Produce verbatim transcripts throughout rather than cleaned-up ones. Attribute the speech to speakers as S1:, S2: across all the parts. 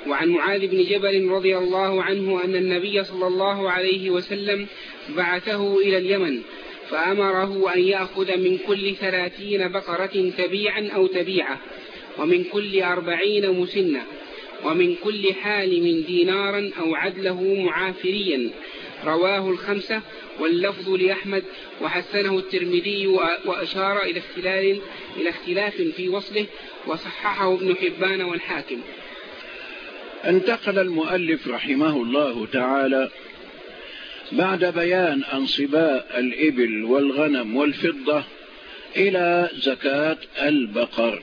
S1: وعن معاذ بن جبل رضي الله عنه أن النبي صلى الله عليه وسلم بعثه إلى اليمن فأمره أن يأخذ من كل ثلاثين بقرة تبيعا أو تبيعة، ومن كل أربعين مسنة، ومن كل حالم دينارا أو عدله معافريا. رواه الخمسة واللفظ لأحمد وحسنه الترمذي وأشار إلى اختلاف, إلى اختلاف في وصله وصححه ابن حبان والحاكم.
S2: انتقل المؤلف رحمه الله تعالى بعد بيان أنصباء الإبل والغنم والفضة إلى زكاة البقر،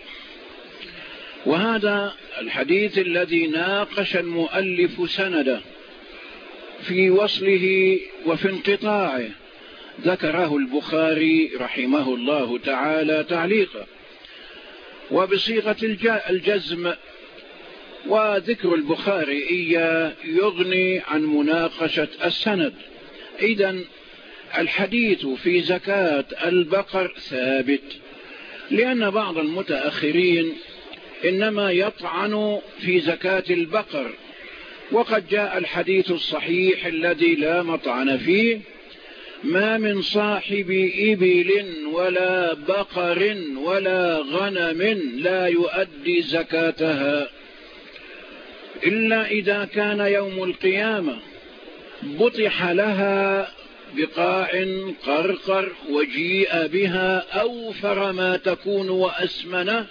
S2: وهذا الحديث الذي ناقش المؤلف سنده في وصله وفي انقطاعه ذكره البخاري رحمه الله تعالى تعليقا وبصيغة الجزم، وذكر البخاري إياه يغني عن مناقشة السند. إذن الحديث في زكاة البقر ثابت، لأن بعض المتأخرين إنما يطعن في زكاة البقر، وقد جاء الحديث الصحيح الذي لا مطعن فيه: ما من صاحب إبل ولا بقر ولا غنم لا يؤدي زكاتها إلا إذا كان يوم القيامة بطح لها بقاع قرقر وجيء بها أوفر ما تكون وأسمنه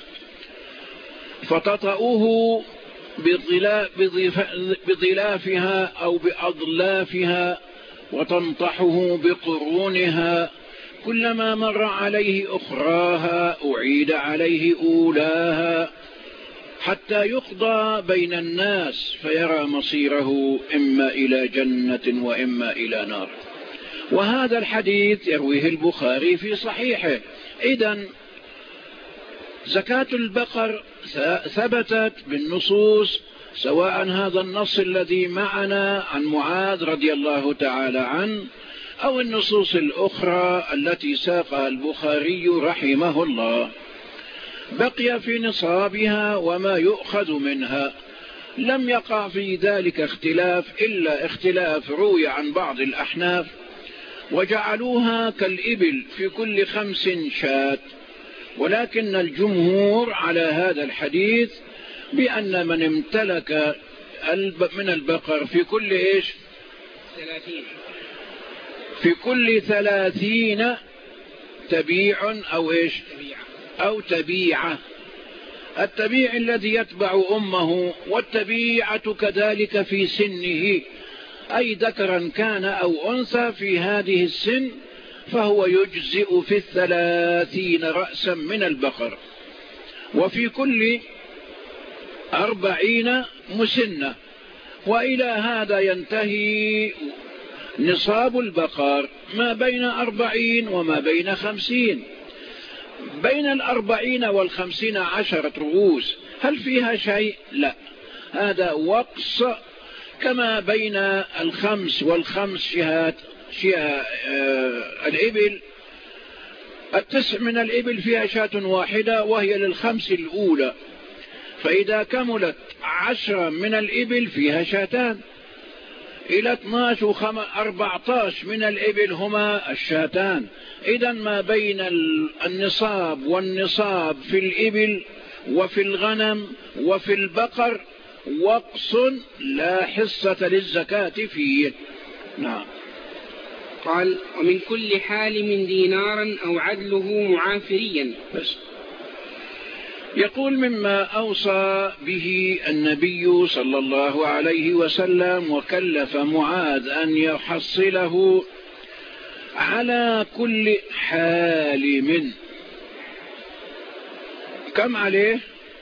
S2: فتطأه بضلافها أو بأضلافها وتنطحه بقرونها، كلما مر عليه أخراها أعيد عليه أولاها حتى يقضى بين الناس فيرى مصيره إما إلى جنة وإما إلى نار. وهذا الحديث يرويه البخاري في صحيحه. إذن زكاة البقر ثبتت بالنصوص، سواء هذا النص الذي معنا عن معاذ رضي الله تعالى عنه أو النصوص الأخرى التي ساقها البخاري رحمه الله. بقي في نصابها وما يؤخذ منها، لم يقع في ذلك اختلاف إلا اختلاف روي عن بعض الأحناف وجعلوها كالإبل في كل خمس شاة، ولكن الجمهور على هذا الحديث بأن من امتلك من البقر في كل إيش
S1: ثلاثين
S2: في كل ثلاثين تبيع أو إيش أو تبيعة. التبيع الذي يتبع أمه، والتبيعة كذلك في سنه، أي ذكرا كان أو أنثى في هذه السن، فهو يجزئ في الثلاثين رأسا من البقر، وفي كل أربعين مسنة. وإلى هذا ينتهي نصاب البقر، ما بين أربعين وما بين خمسين. بين الأربعين والخمسين عشرة رؤوس، هل فيها شيء؟ لا، هذا وقص، كما بين الخمس والخمس شهات شهات آه الإبل. التسع من الإبل فيها شاة واحدة وهي للخمس الأولى، فإذا كملت عشرة من الإبل فيها شاتان، إلى اثناشر وأربعة عشر من الإبل هما الشاتان. إذا ما بين النصاب والنصاب في الإبل وفي الغنم وفي البقر وقص لا حصة للزكاة فيه. نعم.
S1: قال: ومن كل حالم دينارا أو عدله معافريا.
S2: بس يقول: مما أوصى به النبي صلى الله عليه وسلم وكلف معاذ أن يحصله على كل حالم. كم عليه؟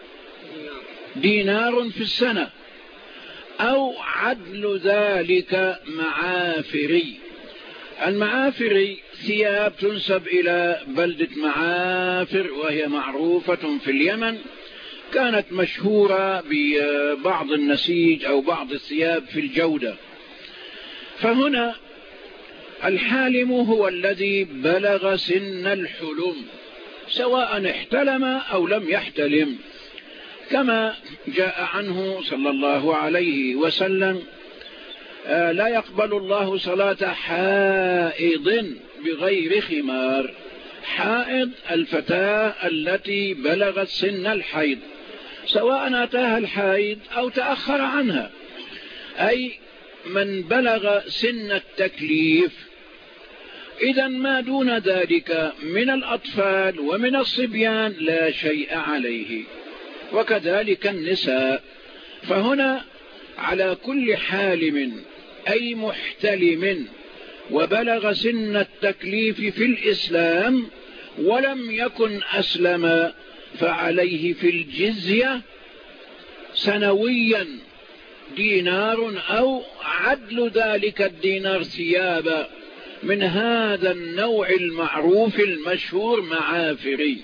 S2: دينار في السنة، أو عدل ذلك معافري. المعافري ثياب تنسب إلى بلدة معافر، وهي معروفة في اليمن، كانت مشهورة ببعض النسيج أو بعض الثياب في الجودة. فهنا الحالم هو الذي بلغ سن الحلم، سواء احتلم أو لم يحتلم، كما جاء عنه صلى الله عليه وسلم لا يقبل الله صلاة حائض بغير خمار. حائض الفتاة التي بلغت سن الحيض، سواء أتاها الحيض أو تأخر عنها، أي من بلغ سن التكليف. إذا ما دون ذلك من الأطفال ومن الصبيان لا شيء عليه، وكذلك النساء. فهنا على كل حالم أي محتلم وبلغ سن التكليف في الإسلام ولم يكن أسلم فعليه في الجزية سنويا دينار أو عدل ذلك الدينار ثيابا من هذا النوع المعروف المشهور معافري.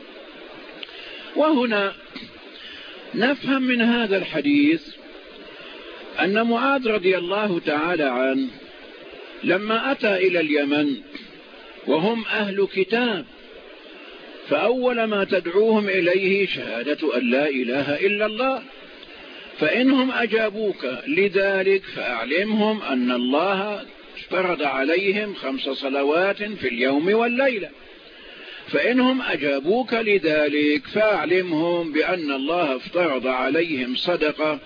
S2: وهنا نفهم من هذا الحديث أن معاذ رضي الله تعالى عنه لما أتى إلى اليمن وهم أهل كتاب، فأول ما تدعوهم إليه شهادة أن لا إله إلا الله، فإنهم أجابوك لذلك فأعلمهم أن الله فرض عليهم خمس صلوات في اليوم والليلة. فإنهم أجابوك لذلك فأعلمهم بأن الله افترض عليهم صدقة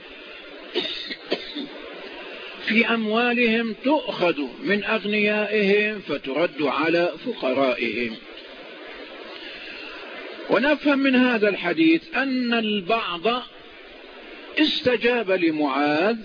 S2: في أموالهم تؤخذ من أغنيائهم فترد على فقرائهم. ونفهم من هذا الحديث أن البعض استجاب لمعاذ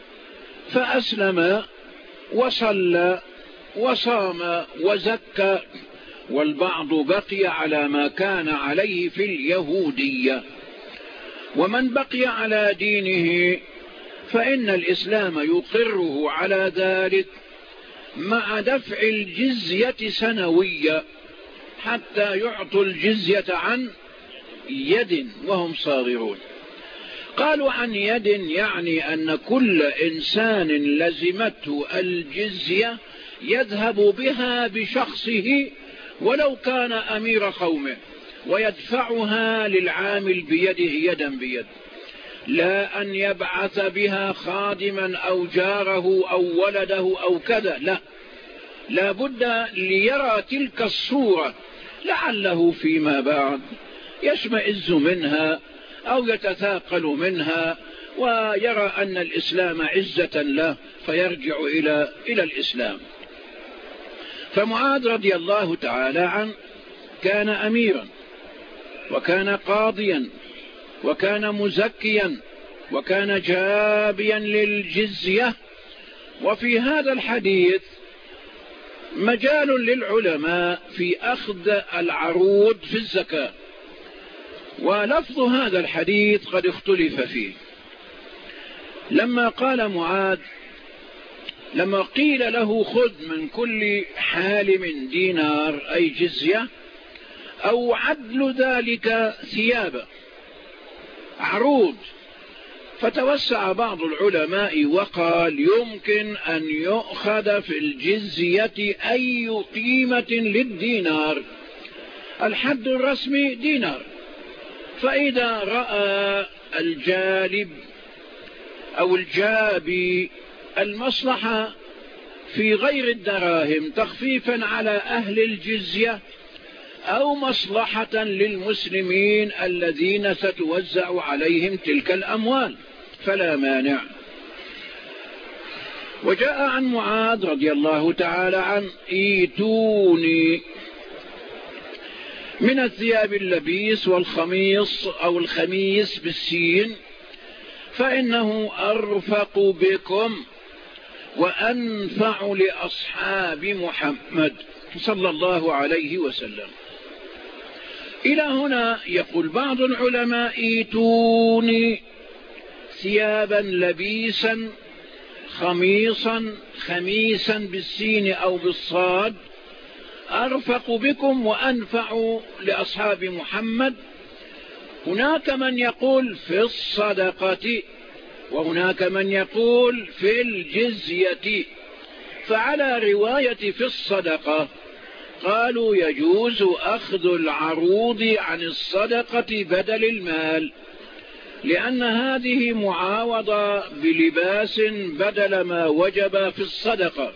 S2: فأسلم وصلى وصام وزكى، والبعض بقي على ما كان عليه في اليهودية. ومن بقي على دينه فإن الإسلام يقره على ذلك مع دفع الجزية سنوية حتى يعطوا الجزية عن يد وهم صاغرون. قالوا عن يد يعني أن كل إنسان لزمته الجزية يذهب بها بشخصه ولو كان أمير قومه ويدفعها للعامل بيده يدا بيد، لا أن يبعث بها خادما أو جاره أو ولده أو كذا، لا، لا بد ليرى تلك الصورة لعله فيما بعد يشمئز منها أو يتثاقل منها ويرى أن الإسلام عزة له فيرجع إلى إلى الإسلام. فمعاذ رضي الله تعالى عنه كان أميرا وكان قاضيا وكان مزكيا وكان جابيا للجزية. وفي هذا الحديث مجال للعلماء في أخذ العروض في الزكاة، ولفظ هذا الحديث قد اختلف فيه. لما قال معاذ لما قيل له خذ من كل حالم دينار أي جزية أو عدل ذلك ثيابا عروض، فتوسع بعض العلماء وقال يمكن أن يؤخذ في الجزية أي قيمة للدينار، الحد الرسمي دينار. فإذا رأى الجالب أو الجابي المصلحة في غير الدراهم تخفيفا على أهل الجزية أو مصلحة للمسلمين الذين ستوزع عليهم تلك الأموال فلا مانع. وجاء عن معاذ رضي الله تعالى عنه ايتوني من الثياب اللبيس والخميص أو الخميس بالسين فإنه أرفق بكم وأنفع لأصحاب محمد صلى الله عليه وسلم. إلى هنا يقول بعض العلماء ايتوني ثيابا لبيسا خميصا خميسا بالسين أو بالصاد أرفق بكم وأنفع لأصحاب محمد. هناك من يقول في الصدقة وهناك من يقول في الجزية، فعلى رواية في الصدقة قالوا يجوز أخذ العروض عن الصدقة بدل المال، لأن هذه معاوضة بلباس بدل ما وجب في الصدقة.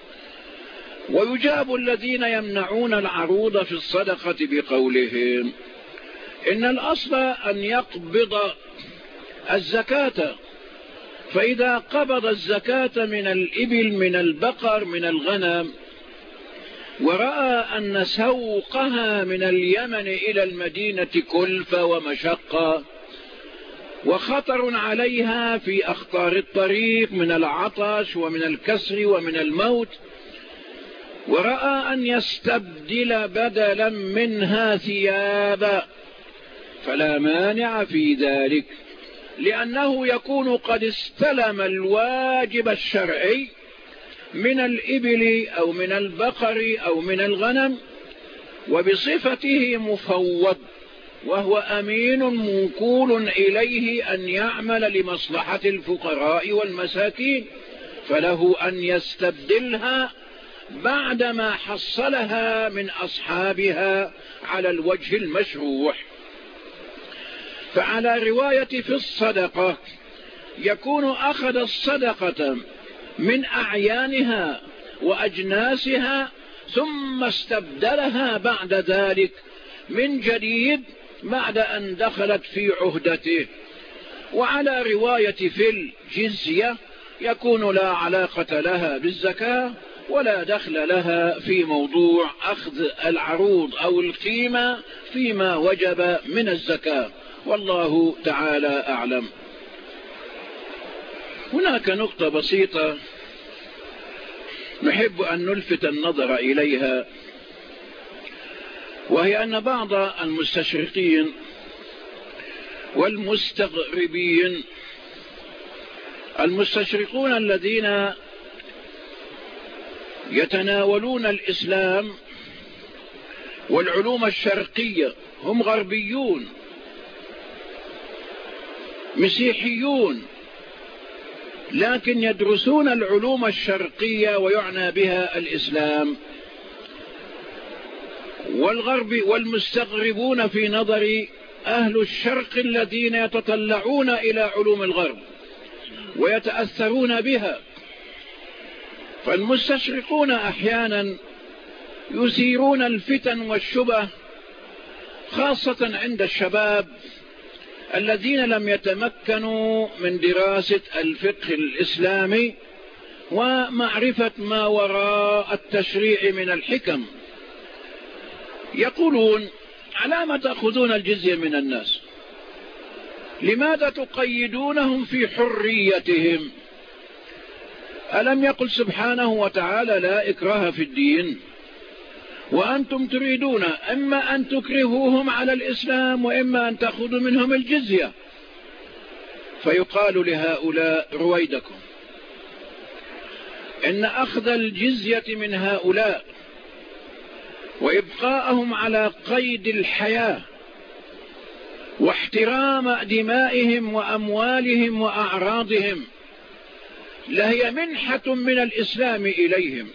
S2: ويجاب الذين يمنعون العروض في الصدقة بقولهم إن الأصل أن يقبض الزكاة، فإذا قبض الزكاة من الإبل من البقر من الغنم ورأى أن سوقها من اليمن إلى المدينة كلفة ومشقة وخطر عليها في أخطار الطريق من العطش ومن الكسر ومن الموت، ورأى أن يستبدل بدلا منها ثيابا، فلا مانع في ذلك، لأنه يكون قد استلم الواجب الشرعي من الإبل أو من البقر أو من الغنم، وبصفته مفوض وهو أمين موكول إليه أن يعمل لمصلحة الفقراء والمساكين، فله أن يستبدلها بعدما حصلها من أصحابها على الوجه المشروع. فعلى رواية في الصدقة يكون أخذ الصدقة من أعيانها وأجناسها ثم استبدلها بعد ذلك من جديد بعد أن دخلت في عهدته. وعلى رواية في الجزية يكون لا علاقة لها بالزكاة ولا دخل لها في موضوع أخذ العروض أو القيمة فيما وجب من الزكاة، والله تعالى أعلم. هناك نقطة بسيطة نحب أن نلفت النظر إليها، وهي أن بعض المستشرقين والمستغربين، المستشرقون الذين يتناولون الإسلام والعلوم الشرقية هم غربيون مسيحيون، لكن يدرسون العلوم الشرقية ويعنى بها الإسلام. والغرب والمستغربون في نظر أهل الشرق الذين يتطلعون إلى علوم الغرب ويتأثرون بها. فالمستشرقون أحيانا يثيرون الفتن والشبه خاصة عند الشباب الذين لم يتمكنوا من دراسة الفقه الإسلامي ومعرفة ما وراء التشريع من الحكم. يقولون: على ما تأخذون الجزية من الناس؟ لماذا تقيدونهم في حريتهم؟ ألم يقل سبحانه وتعالى: لا إكراه في الدين؟ وأنتم تريدون إما أن تكرهوهم على الإسلام وإما أن تأخذوا منهم الجزية. فيقال لهؤلاء: رويدكم، إن أخذ الجزية من هؤلاء وإبقاءهم على قيد الحياة واحترام دمائهم وأموالهم وأعراضهم لهي منحة من الإسلام إليهم،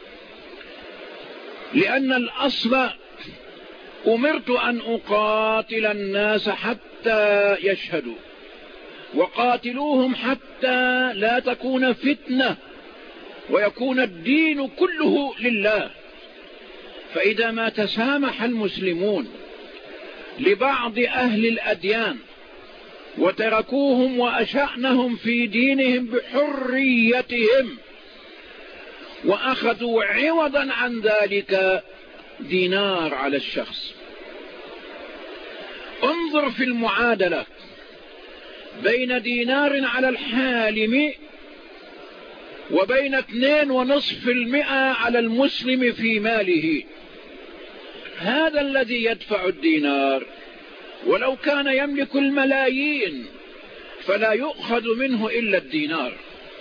S2: لأن الأصل: أمرت أن أقاتل الناس حتى يشهدوا، وقاتلوهم حتى لا تكون فتنة ويكون الدين كله لله. فإذا ما تسامح المسلمون لبعض أهل الأديان وتركوهم وأشأنهم في دينهم بحريتهم وأخذوا عوضا عن ذلك دينار على الشخص، انظر في المعادلة بين دينار على الحالم وبين اثنين ونصف المئة على المسلم في ماله. هذا الذي يدفع الدينار ولو كان يملك الملايين فلا يؤخذ منه إلا الدينار.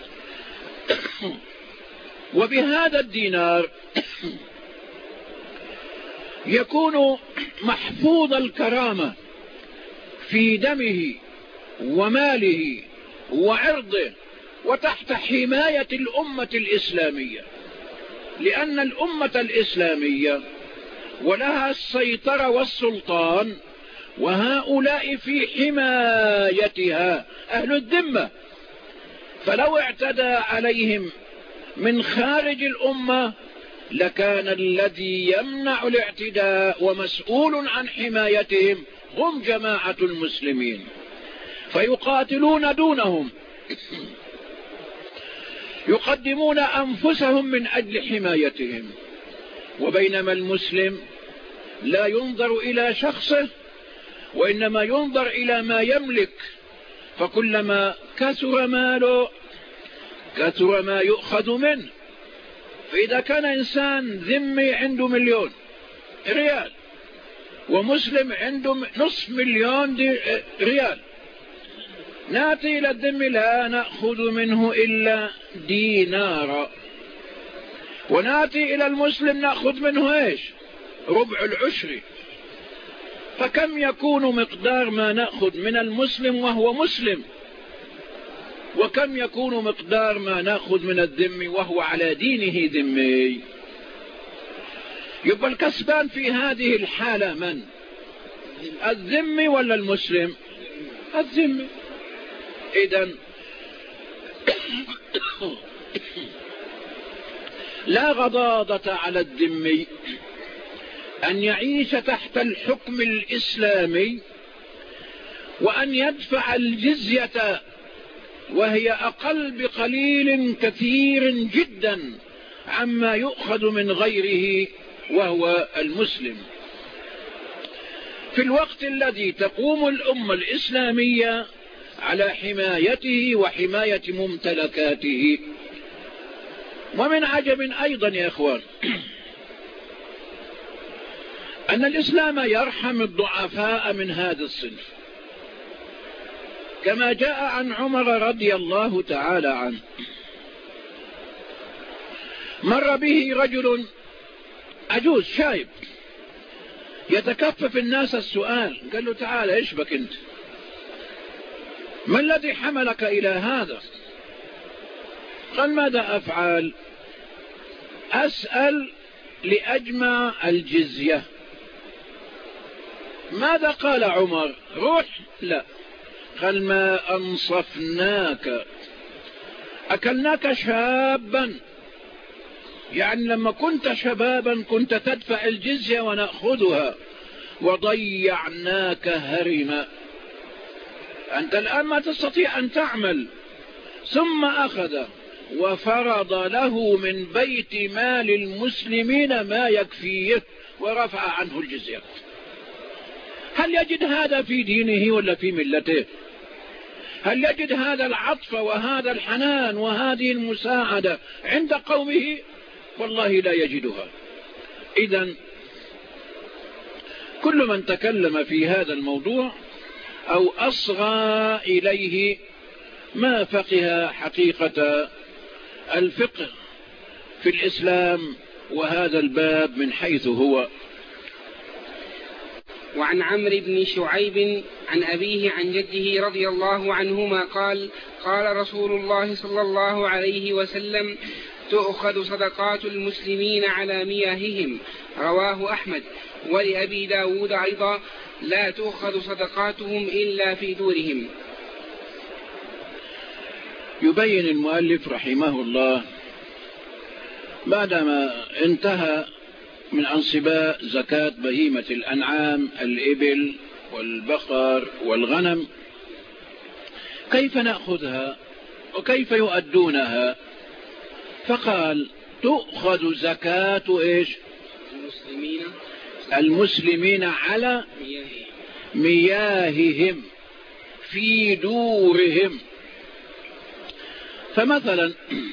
S2: وبهذا الدينار يكون محفوظ الكرامة في دمه وماله وعرضه وتحت حماية الأمة الإسلامية، لأن الأمة الإسلامية ولها السيطرة والسلطان وهؤلاء في حمايتها أهل الذمة، فلو اعتدى عليهم من خارج الأمة لكان الذي يمنع الاعتداء ومسؤول عن حمايتهم هم جماعة المسلمين، فيقاتلون دونهم، يقدمون أنفسهم من أجل حمايتهم. وبينما المسلم لا ينظر إلى شخصه وإنما ينظر إلى ما يملك، فكلما كثر ماله كثر ما يؤخذ منه. فإذا كان إنسان ذمي عنده مليون ريال ومسلم عنده نصف مليون ريال، نأتي إلى الذمي لا نأخذ منه إلا دينارا، ونأتي إلى المسلم نأخذ منه إيش؟ ربع العشر. فكم يكون مقدار ما نأخذ من المسلم وهو مسلم، وكم يكون مقدار ما نأخذ من الذمي وهو على دينه ذمي؟ يبقى الكسبان في هذه الحالة من؟ الذمي ولا المسلم؟ الذمي. إذن لا غضاضة على الذمي أن يعيش تحت الحكم الإسلامي وأن يدفع الجزية وهي أقل بقليل كثير جدا عما يؤخذ من غيره وهو المسلم، في الوقت الذي تقوم الأمة الإسلامية على حمايته وحماية ممتلكاته. ومن عجب أيضا يا إخوان أن الإسلام يرحم الضعفاء من هذا الصنف، كما جاء عن عمر رضي الله تعالى عنه، مر به رجل عجوز شايب يتكفف الناس السؤال، قال له تعال ايش بك انت؟ ما الذي حملك إلى هذا؟ قال ماذا أفعل؟ أسأل لأجمع الجزية. ماذا قال عمر؟ روح؟ لا، قال ما أنصفناك، أكلناك شابا، يعني لما كنت شبابا كنت تدفع الجزية ونأخذها، وضيعناك هرما، أنت الآن ما تستطيع أن تعمل. ثم أخذ وفرض له من بيت مال المسلمين ما يكفيه ورفع عنه الجزية. هل يجد هذا في دينه ولا في ملته؟ هل يجد هذا العطف وهذا الحنان وهذه المساعدة عند قومه؟ والله لا يجدها. إذن كل من تكلم في هذا الموضوع أو أصغى إليه ما فقه حقيقة الفقه في الإسلام وهذا الباب من حيث هو.
S1: وعن عمرو بن شعيب عن أبيه عن جده رضي الله عنهما قال قال رسول الله صلى الله عليه وسلم تؤخذ صدقات المسلمين على مياههم، رواه أحمد. ولأبي داود أيضا لا تؤخذ صدقاتهم إلا في دورهم.
S2: يبين المؤلف رحمه الله بعدما انتهى من أنصباء زكاة بهيمة الأنعام الإبل والبقر والغنم كيف نأخذها وكيف يؤدونها، فقال تؤخذ زكاة إيش؟
S1: المسلمين
S2: المسلمين على مياههم في دورهم. فمثلا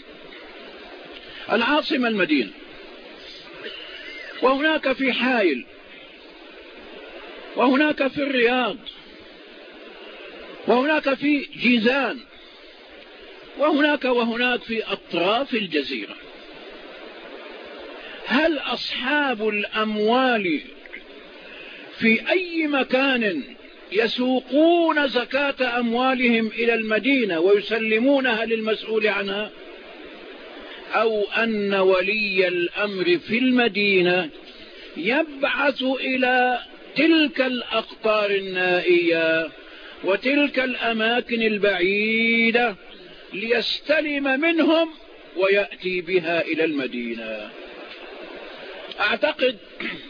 S2: العاصمة المدينة، وهناك في حائل، وهناك في الرياض، وهناك في جيزان، وهناك وهناك في أطراف الجزيرة. هل أصحاب الأموال في أي مكان يسوقون زكاة أموالهم إلى المدينة ويسلمونها للمسؤول عنها، أو أن ولي الأمر في المدينة يبعث إلى تلك الأقطار النائية وتلك الأماكن البعيدة ليستلم منهم ويأتي بها إلى المدينة. أعتقد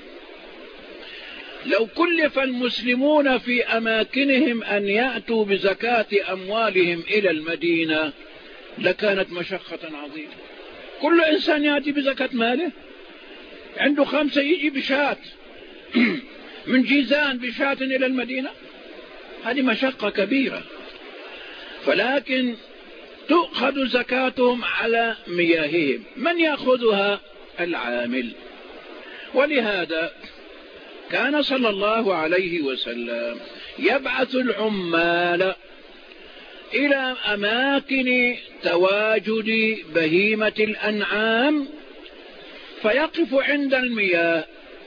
S2: لو كلف المسلمون في أماكنهم أن يأتوا بزكاة أموالهم إلى المدينة لكانت مشقة عظيمة. كل إنسان يأتي بزكاة ماله، عنده خمسة يجي بشات من جيزان بشات إلى المدينة، هذه مشقة كبيرة. فلكن تؤخذ زكاتهم على مياههم. من يأخذها؟ العامل. ولهذا كان صلى الله عليه وسلم يبعث العمال إلى أماكن تواجد بهيمة الأنعام فيقف عند المياه،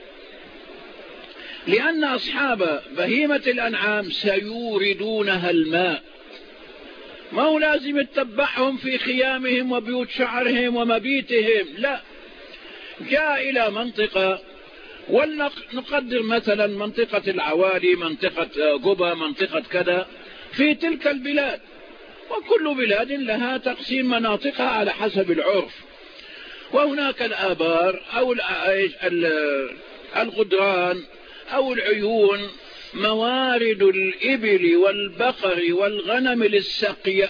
S2: لأن أصحاب بهيمة الأنعام سيوردونها الماء، ما هو لازم يتبعهم في خيامهم وبيوت شعرهم ومبيتهم، لا، جاء إلى منطقة، ولنقدر مثلا منطقة العوالي، منطقة قبة، منطقة كذا في تلك البلاد، وكل بلاد لها تقسيم مناطقها على حسب العرف. وهناك الآبار أو الغدران أو العيون، موارد الإبل والبقر والغنم للسقي،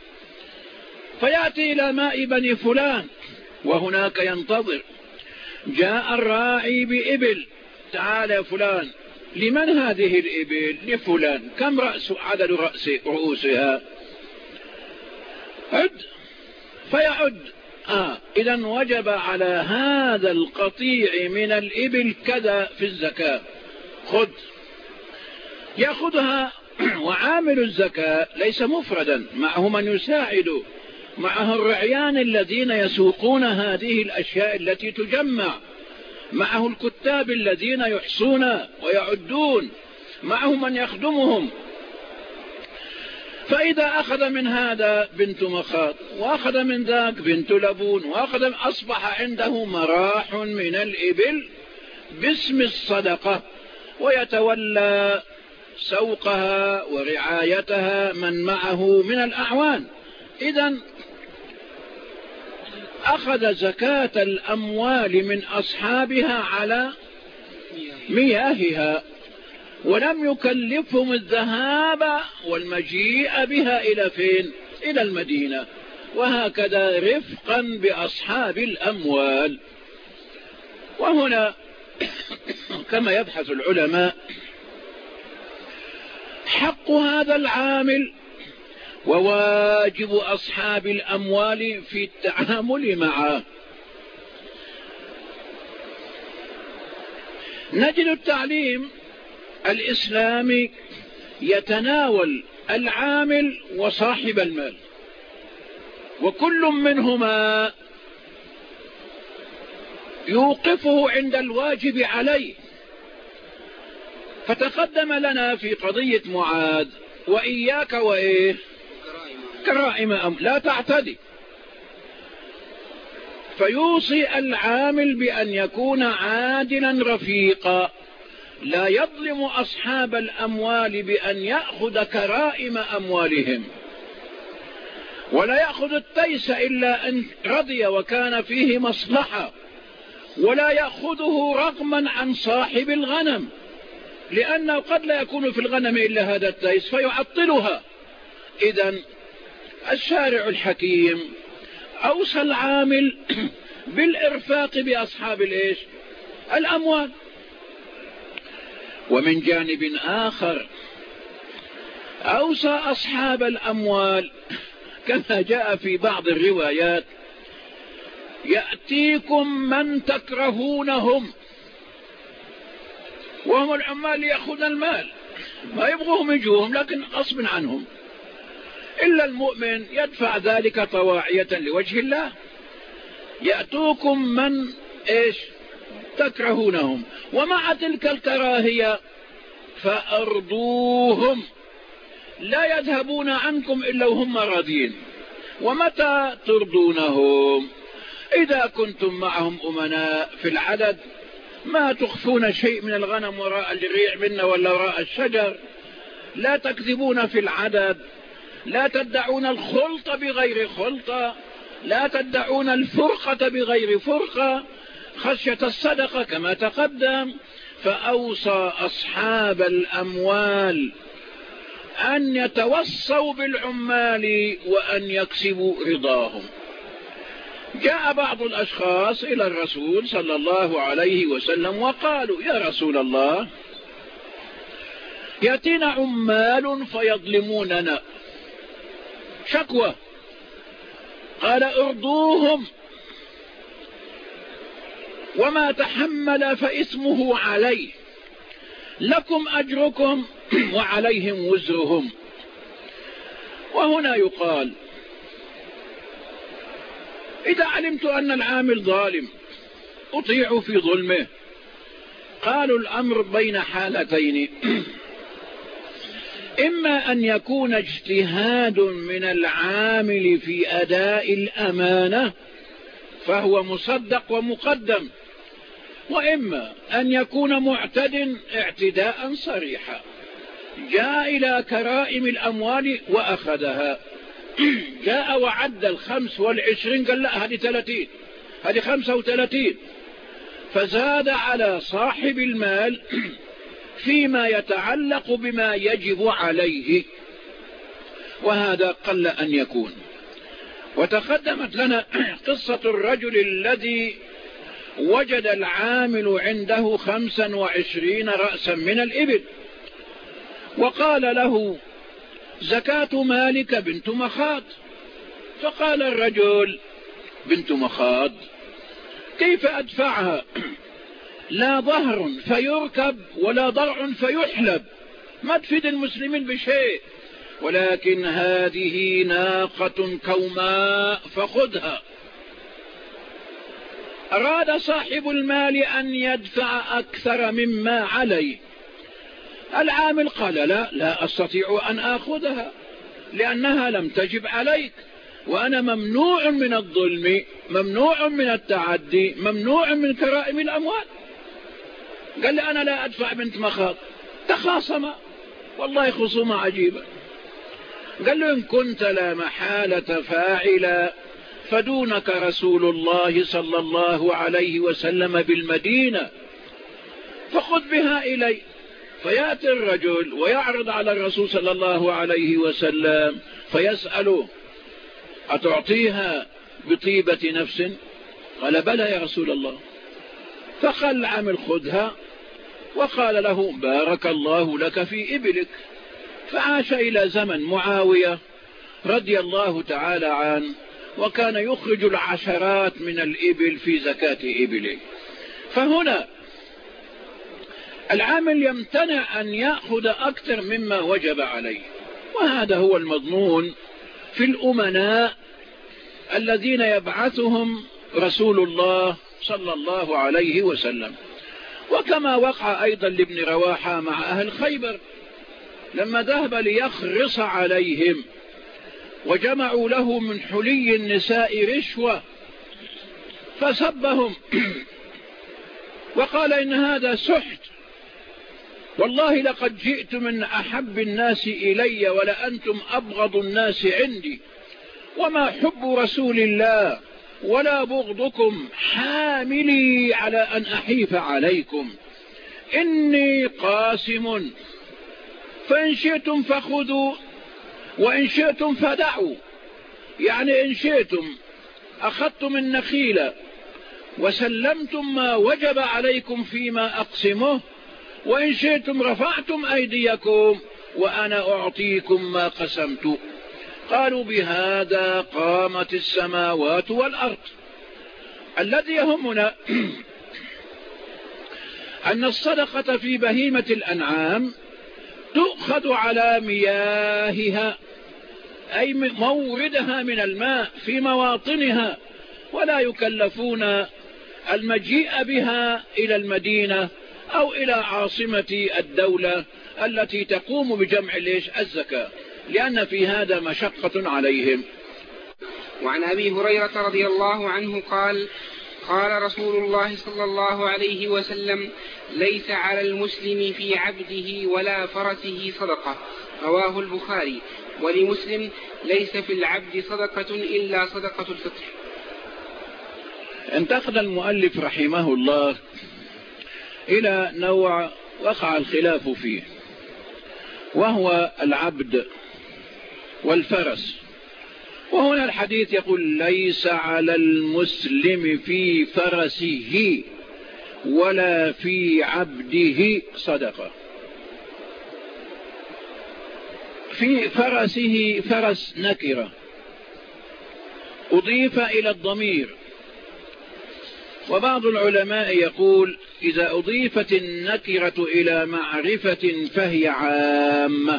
S2: فيأتي إلى ماء بني فلان وهناك ينتظر. جاء الراعي بإبل، تعال يا فلان، لمن هذه الإبل؟ لفلان. كم رأس عدد رأس رؤوسها؟ عد، فيعد. آه إذن وجب على هذا القطيع من الإبل كذا في الزكاة، خذ، يأخذها. وعامل الزكاة ليس مفردا، معه من يساعد، معه الرعيان الذين يسوقون هذه الأشياء التي تجمع، معه الكتاب الذين يحصون ويعدون، معه من يخدمهم. فإذا أخذ من هذا بنت مخاض وأخذ من ذاك بنت لبون وأخذ، أصبح عنده مراح من الإبل باسم الصدقة، ويتولى سوقها ورعايتها من معه من الأعوان. إذن أخذ زكاة الأموال من أصحابها على مياهها، ولم يكلفهم الذهاب والمجيء بها إلى فين؟ إلى المدينة. وهكذا رفقا بأصحاب الأموال. وهنا كما يبحث العلماء حق هذا العامل وواجب أصحاب الأموال في التعامل معه. نجد التعليم الإسلامي يتناول العامل وصاحب المال، وكل منهما يوقفه عند الواجب عليه. فتقدم لنا في قضية معاذ وإياك وإيه كرائم أم لا تعتدي، فيوصي العامل بأن يكون عادلا رفيقا، لا يظلم أصحاب الأموال بأن يأخذ كرائم أموالهم، ولا يأخذ التيس إلا أن رضي وكان فيه مصلحة، ولا يأخذه رغما عن صاحب الغنم، لأنه قد لا يكون في الغنم إلا هذا التيس فيعطلها. إذن الشارع الحكيم أوصى العامل بالإرفاق بأصحاب الإيش؟ الأموال. ومن جانب آخر أوصى أصحاب الأموال كما جاء في بعض الروايات: يأتيكم من تكرهونهم، وهم العمال يأخذون المال، ما يبغوهم يجوهم لكن غصب عنهم، إلا المؤمن يدفع ذلك طواعية لوجه الله. يأتوكم من إيش؟ تكرهونهم، ومع تلك الكراهية فأرضوهم، لا يذهبون عنكم إلا وهم راضين. ومتى ترضونهم؟ إذا كنتم معهم أمناء في العدد ما تخفون شيء من الغنم وراء الريع منا ولا وراء الشجر، لا تكذبون في العدد، لا تدعون الخلطة بغير خلطة، لا تدعون الفرقة بغير فرقة، خشية الصدقة كما تقدم. فأوصى أصحاب الأموال أن يتوصوا بالعمال وأن يكسبوا رضاهم. جاء بعض الأشخاص إلى الرسول صلى الله عليه وسلم وقالوا: يا رسول الله، يأتينا عمال فيظلموننا، شكوى. قال: ارضوهم، وما تحمل فإثمه عليه، لكم أجركم وعليهم وزرهم. وهنا يقال: إذا علمت أن العامل ظالم أطيع في ظلمه. قالوا: الأمر بين حالتين، إما أن يكون اجتهاد من العامل في أداء الأمانة فهو مصدق ومقدم، وإما أن يكون معتد اعتداء صريحا، جاء إلى كرائم الأموال وأخذها، جاء وعد الخمس والعشرين، قال: لا، هذه ثلاثين، هذه خمسة وثلاثين، فزاد على صاحب المال فيما يتعلق بما يجب عليه، وهذا قل أن يكون. وتقدمت لنا قصة الرجل الذي وجد العامل عنده خمسا وعشرين رأسا من الإبل، وقال له: زكاة مالك بنت مخاض. فقال الرجل: بنت مخاض كيف أدفعها؟ لا ظهر فيركب ولا ضرع فيحلب، ما تفيد المسلمين بشيء، ولكن هذه ناقة كوماء فخذها. أراد صاحب المال أن يدفع أكثر مما عليه. العامل قال: لا لا أستطيع أن أخذها لأنها لم تجب عليك، وأنا ممنوع من الظلم، ممنوع من التعدي، ممنوع من كرائم الأموال. قال لي: أنا لا أدفع بنت مخاض. تخاصم، والله خصومة عجيبة. قال له: إن كنت لا محالة فاعلا فدونك رسول الله صلى الله عليه وسلم بالمدينة، فخذ بها إلي. فيأتي الرجل ويعرض على الرسول صلى الله عليه وسلم فيسأله: أتعطيها بطيبة نفس؟ قال: بلى يا رسول الله. فقال العامل: خذها. وقال له: بارك الله لك في إبلك. فعاش إلى زمن معاوية رضي الله تعالى عنه، وكان يخرج العشرات من الإبل في زكاة إبله. فهنا العامل يمتنع أن يأخذ أكثر مما وجب عليه، وهذا هو المضمون في الأمناء الذين يبعثهم رسول الله صلى الله عليه وسلم. وكما وقع أيضا لابن رواحة مع أهل خيبر لما ذهب ليخرص عليهم وجمعوا له من حلي النساء رشوة، فسبهم وقال: إن هذا سحت، والله لقد جئت من أحب الناس إلي ولأنتم أبغض الناس عندي، وما حب رسول الله ولا بغضكم حاملي على أن أحيف عليكم، إني قاسم، فإن شئتم فخذوا وإن شئتم فدعوا. يعني إن شئتم أخذتم النخيل وسلمتم ما وجب عليكم فيما أقسمه، وإن شئتم رفعتم أيديكم وأنا أعطيكم ما قسمت. قالوا: بهذا قامت السماوات والأرض. الذي يهمنا أن الصدقة في بهيمة الأنعام تؤخذ على مياهها، أي موردها من الماء في مواطنها، ولا يكلفون المجيء بها إلى المدينة أو إلى عاصمة الدولة التي تقوم بجمع ليش الزكاة، لأن في هذا مشقة عليهم.
S1: وعن أبي هريرة رضي الله عنه قال: قال رسول الله صلى الله عليه وسلم: ليس على المسلم في عبده ولا فرسه صدقة. رواه البخاري. ولمسلم: ليس في العبد صدقة إلا صدقة الفطر.
S2: انتقل المؤلف رحمه الله إلى نوع وقع الخلاف فيه، وهو العبد والفرس. وهنا الحديث يقول: ليس على المسلم في فرسه ولا في عبده صدقة. في فرسه، فرس نكرة أضيف إلى الضمير، وبعض العلماء يقول: إذا أضيفت النكرة إلى معرفة فهي عامة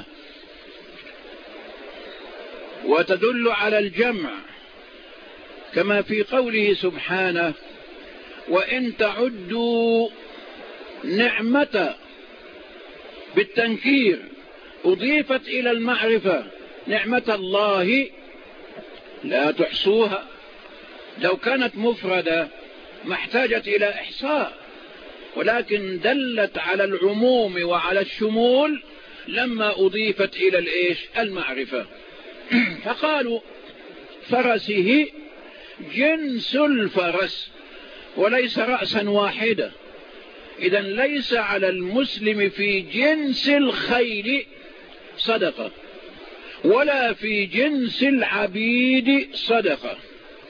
S2: وتدل على الجمع، كما في قوله سبحانه: وإن تعدوا نعمة، بالتنكير أضيفت إلى المعرفة، نعمة الله لا تحصوها. لو كانت مفردة ما احتاجت إلى إحصاء، ولكن دلت على العموم وعلى الشمول لما أضيفت إلى الإيش؟ المعرفة. فقالوا: فرسه جنس الفرس وليس رأسا واحدة. إذن ليس على المسلم في جنس الخيل صدقة ولا في جنس العبيد صدقة.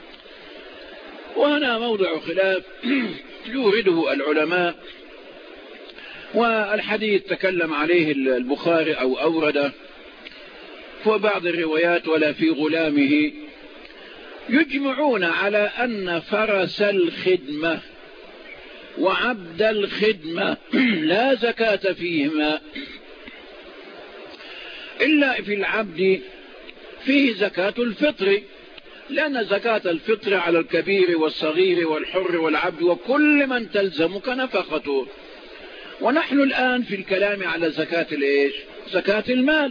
S2: وهنا موضع خلاف يورده العلماء، والحديث تكلم عليه البخاري أو أورده في بعض الروايات: ولا في غلامه. يجمعون على أن فرس الخدمة وعبد الخدمة لا زكاة فيهما، إلا في العبد فيه زكاة الفطر، لأن زكاة الفطر على الكبير والصغير والحر والعبد وكل من تلزمك نفقته. ونحن الآن في الكلام على زكاة الإيش؟ زكاة المال.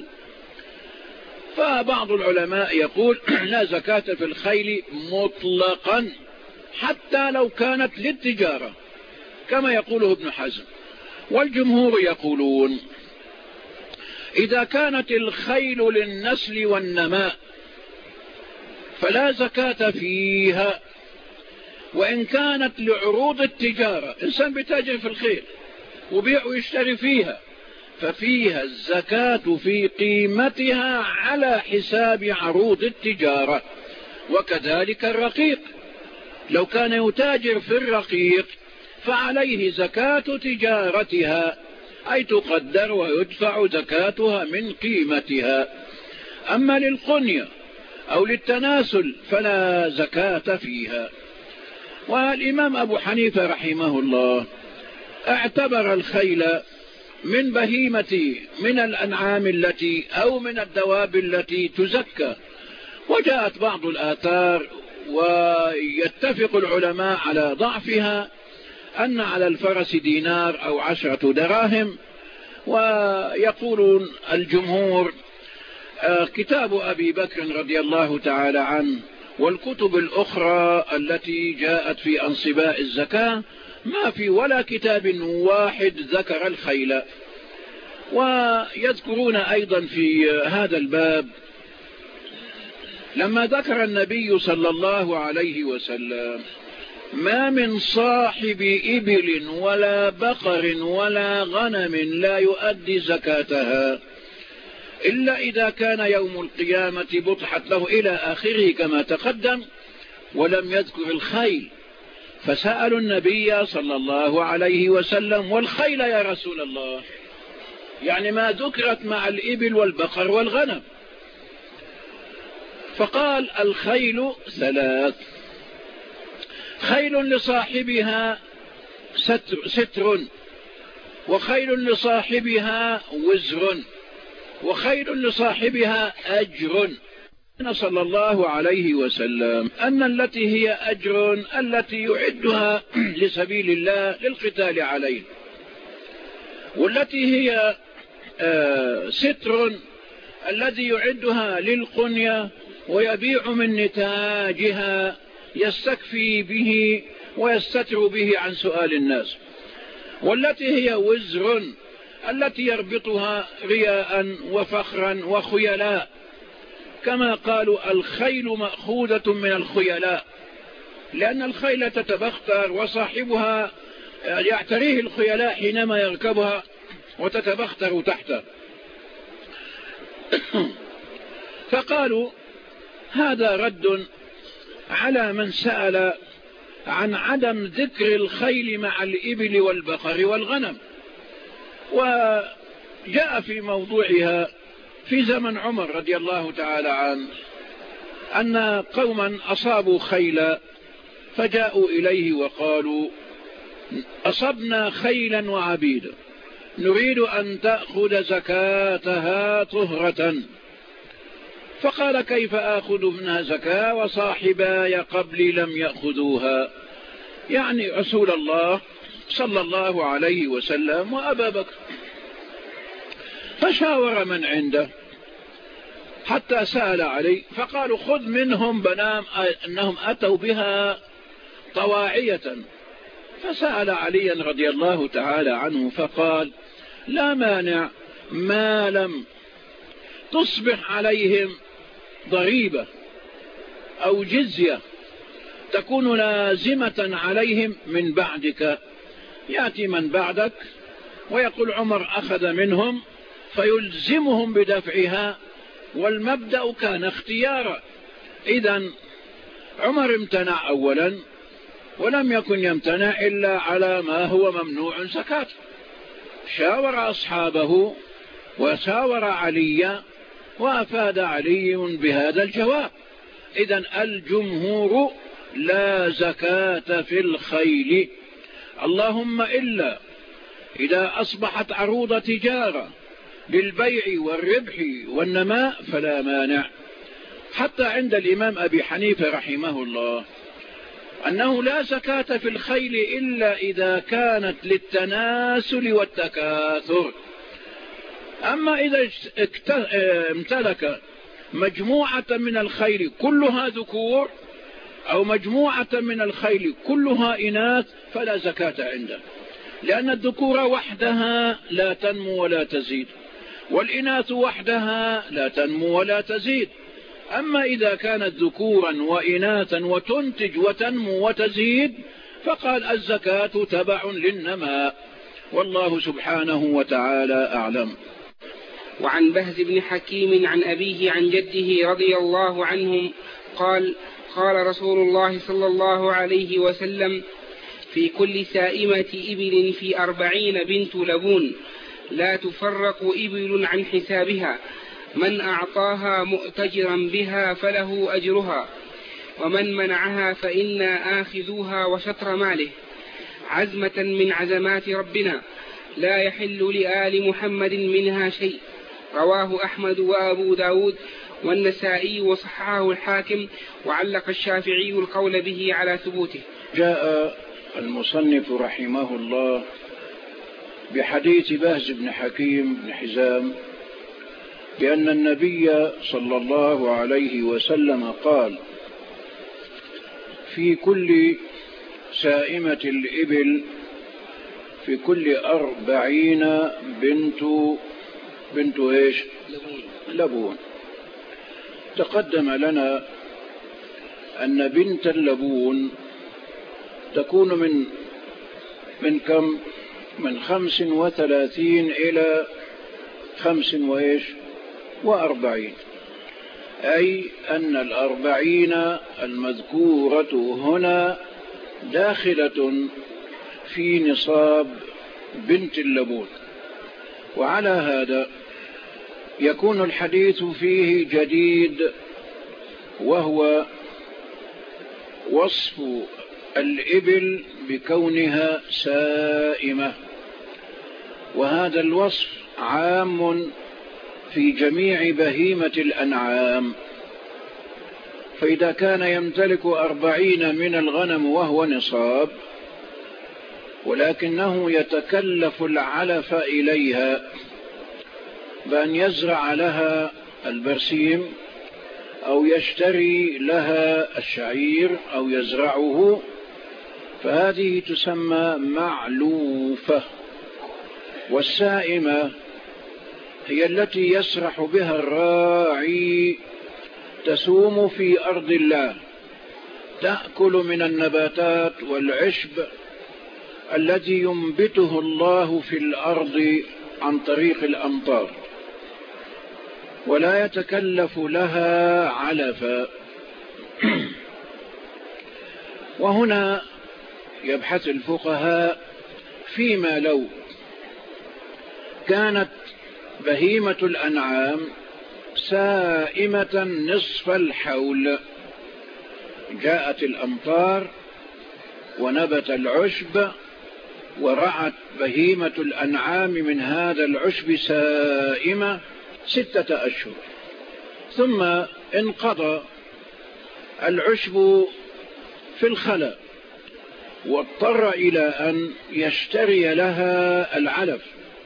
S2: فبعض العلماء يقول: لا زكاة في الخيل مطلقا حتى لو كانت للتجارة، كما يقوله ابن حزم. والجمهور يقولون: إذا كانت الخيل للنسل والنماء فلا زكاة فيها، وإن كانت لعروض التجارة، إنسان بيتاجر في الخيل وبيع ويشتري فيها، ففيها الزكاة في قيمتها على حساب عروض التجارة. وكذلك الرقيق، لو كان يتاجر في الرقيق فعليه زكاة تجارتها، أي تقدر ويدفع زكاتها من قيمتها. أما للقنية أو للتناسل فلا زكاة فيها. والإمام أبو حنيفة رحمه الله اعتبر الخيل من بهيمة من الأنعام التي أو من الدواب التي تزكى. وجاءت بعض الآثار ويتفق العلماء على ضعفها، أن على الفرس دينار أو عشرة دراهم. ويقولون الجمهور: كتاب أبي بكر رضي الله تعالى عنه والكتب الأخرى التي جاءت في أنصباء الزكاة ما في ولا كتاب واحد ذكر الخيل. ويذكرون أيضا في هذا الباب لما ذكر النبي صلى الله عليه وسلم: ما من صاحب إبل ولا بقر ولا غنم لا يؤدي زكاتها إلا إذا كان يوم القيامة بطحت له إلى آخره كما تقدم، ولم يذكر الخيل. فسألوا النبي صلى الله عليه وسلم: والخيل يا رسول الله؟ يعني ما ذكرت مع الإبل والبقر والغنم. فقال: الخيل ثلاث: خيل لصاحبها ستر, ستر وخيل لصاحبها وزر وخيل لصاحبها أجر. صلى الله عليه وسلم أن التي هي أجر التي يعدها لسبيل الله للقتال عليه، والتي هي ستر الذي يعدها للقنية ويبيع من نتاجها يستكفي به ويستتر به عن سؤال الناس، والتي هي وزر التي يربطها رياء وفخرا وخيلاء، كما قالوا الخيل مأخوذة من الخيلاء، لأن الخيل تتبختر وصاحبها يعتريه الخيلاء حينما يركبها وتتبختر تحته. فقالوا هذا رد على من سأل عن عدم ذكر الخيل مع الإبل والبقر والغنم. وجاء في موضوعها في زمن عمر رضي الله تعالى عنه أن قوما أصابوا خيلا فجاءوا إليه وقالوا أصبنا خيلا وعبيدا نريد أن تأخذ زكاتها طهرة. فقال كيف آخذ منها زكاة وصاحباي قبلي لم يأخذوها، يعني رسول الله صلى الله عليه وسلم وأبا بكر. فشاور من عنده حتى سأل علي فقالوا خذ منهم بنام أنهم أتوا بها طواعية. فسأل عليا رضي الله تعالى عنه فقال لا مانع ما لم تصبح عليهم ضريبة أو جزية تكون لازمة عليهم من بعدك. يأتي من بعدك ويقول عمر أخذ منهم فيلزمهم بدفعها، والمبدأ كان اختيارا. إذن عمر امتنع أولا، ولم يكن يمتنع إلا على ما هو ممنوع زكاة. شاور أصحابه وشاور علي وأفاد علي بهذا الجواب. إذن الجمهور لا زكاة في الخيل، اللهم إلا إذا أصبحت عروض تجارة للبيع والربح والنماء فلا مانع. حتى عند الإمام أبي حنيفة رحمه الله أنه لا زكاة في الخيل إلا إذا كانت للتناسل والتكاثر. أما إذا امتلك مجموعة من الخيل كلها ذكور أو مجموعة من الخيل كلها إناث فلا زكاة عنده، لأن الذكور وحدها لا تنمو ولا تزيد، والإناث وحدها لا تنمو ولا تزيد. أما إذا كانت ذكورا وإناثا وتنتج وتنمو وتزيد فقال الزكاة تبع للنماء، والله سبحانه وتعالى أعلم.
S1: وعن بهز بن حكيم عن أبيه عن جده رضي الله عنهم قال قال رسول الله صلى الله عليه وسلم في كل سائمة إبل في أربعين بنت لبون لا تفرق إبل عن حسابها، من أعطاها مؤتجرا بها فله أجرها، ومن منعها فإنا آخذوها وشطر ماله، عزمة من عزمات ربنا لا يحل لآل محمد منها شيء. رواه أحمد وأبو داود والنسائي وصححه الحاكم، وعلق الشافعي القول به على ثبوته.
S2: جاء المصنف رحمه الله بحديث بهز بن حكيم بن حزام بأن النبي صلى الله عليه وسلم قال في كل سائمة الإبل في كل أربعين بنت بنت إيش لبون. تقدم لنا أن بنت اللبون تكون من من كم من خمس وثلاثين إلى خمس وإيش وأربعين، أي أن الأربعين المذكورة هنا داخلة في نصاب بنت اللبون. وعلى هذا يكون الحديث فيه جديد، وهو وصف الإبل بكونها سائمة، وهذا الوصف عام في جميع بهيمة الأنعام. فإذا كان يمتلك أربعين من الغنم وهو نصاب ولكنه يتكلف العلف إليها بأن يزرع لها البرسيم أو يشتري لها الشعير أو يزرعه فهذه تسمى معلوفة. والسائمة هي التي يسرح بها الراعي تسوم في أرض الله، تأكل من النباتات والعشب الذي ينبته الله في الأرض عن طريق الأمطار، ولا يتكلف لها علفا. وهنا يبحث الفقهاء فيما لو كانت بهيمة الأنعام سائمة نصف الحول، جاءت الأمطار ونبت العشب ورعت بهيمة الأنعام من هذا العشب سائمة ستة أشهر، ثم انقضى العشب في الخلاء واضطر إلى أن يشتري لها العلف،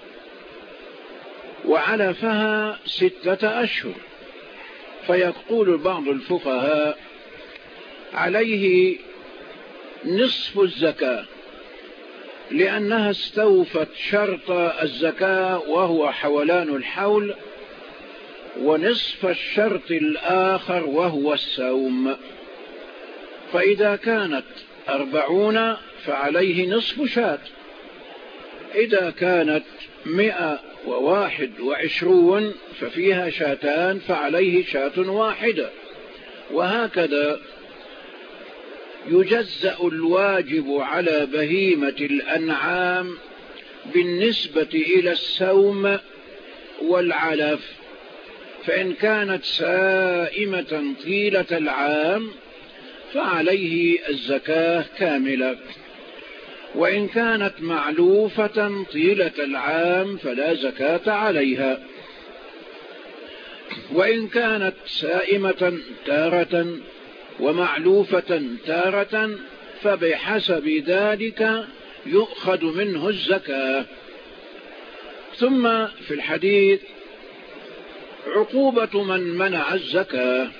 S2: وعلفها ستة أشهر، فيقول بعض الفقهاء عليه نصف الزكاة، لأنها استوفت شرط الزكاة وهو حولان الحول، ونصف الشرط الآخر وهو السوم. فإذا كانت أربعون فعليه نصف شاة، إذا كانت مئة وواحد وعشرون ففيها شاتان فعليه شاة واحدة، وهكذا يجزأ الواجب على بهيمة الأنعام بالنسبة إلى السوم والعلف. فإن كانت سائمة طيلة العام فعليه الزكاة كاملة، وإن كانت معلوفة طيلة العام فلا زكاة عليها، وإن كانت سائمة تارة ومعلوفة تارة فبحسب ذلك يؤخذ منه الزكاة. ثم في الحديث عقوبة من منع الزكاة،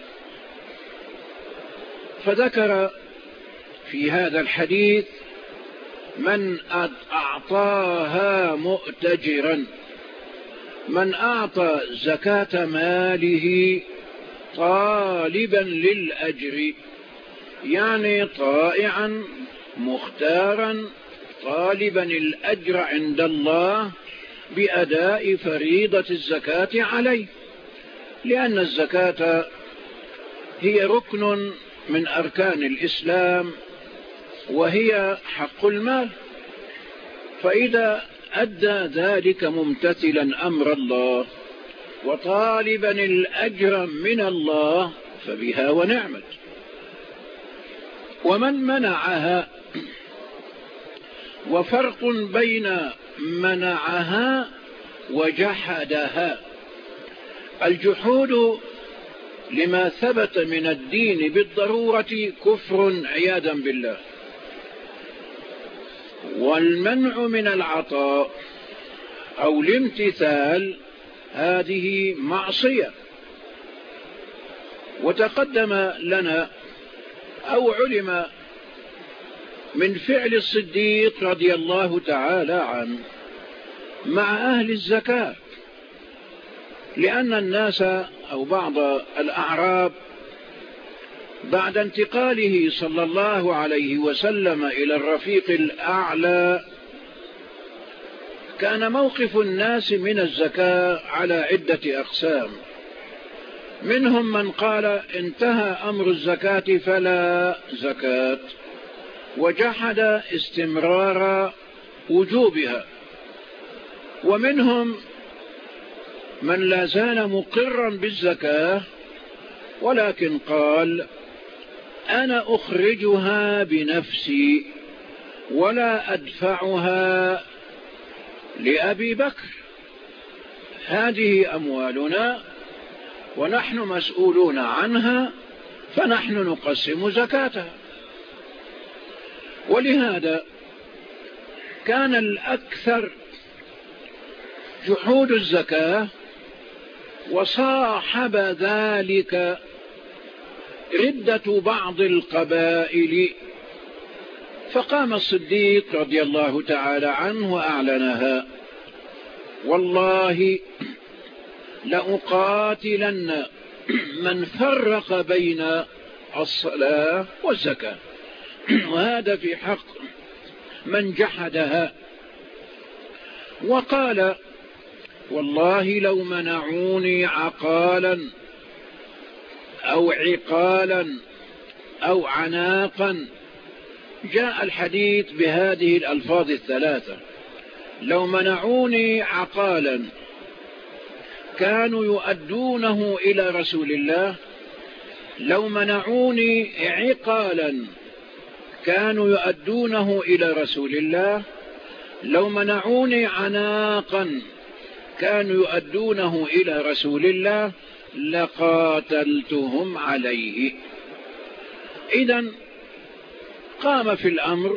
S2: فذكر في هذا الحديث من أعطاها مؤتجرا، من أعطى زكاة ماله طالبا للأجر، يعني طائعا مختارا طالبا الأجر عند الله بأداء فريضة الزكاة عليه، لأن الزكاة هي ركن من أركان الإسلام وهي حق المال، فإذا أدى ذلك ممتثلا أمر الله وطالبا الأجر من الله فبها ونعمت. ومن منعها، وفرق بين منعها وجحدها. الجحود لما ثبت من الدين بالضرورة كفر عياذا بالله، والمنع من العطاء أو الامتثال هذه معصية. وتقدم لنا أو علم من فعل الصديق رضي الله تعالى عنه مع أهل الزكاة، لأن الناس أو بعض الأعراب بعد انتقاله صلى الله عليه وسلم إلى الرفيق الأعلى كان موقف الناس من الزكاة على عدة أقسام. منهم من قال انتهى أمر الزكاة فلا زكاة، وجحد استمرار وجوبها. ومنهم من لا زال مقرا بالزكاة ولكن قال أنا أخرجها بنفسي ولا أدفعها لأبي بكر، هذه أموالنا ونحن مسؤولون عنها فنحن نقسم زكاتها. ولهذا كان الأكثر جحود الزكاة، وصاحب ذلك ردة بعض القبائل فقام الصديق رضي الله تعالى عنه وأعلنها: والله لأقاتلن من فرق بين الصلاة والزكاة، وهذا في حق من جحدها. وقال: والله لو منعوني عقالا أو عقالا أو عناقا. جاء الحديث بهذه الألفاظ الثلاثة: لو منعوني عقالا كانوا يؤدونه إلى رسول الله، لو منعوني عقالا كانوا يؤدونه إلى رسول الله، لو منعوني عناقا كانوا يؤدونه إلى رسول الله لقاتلتهم عليه. إذن قام في الأمر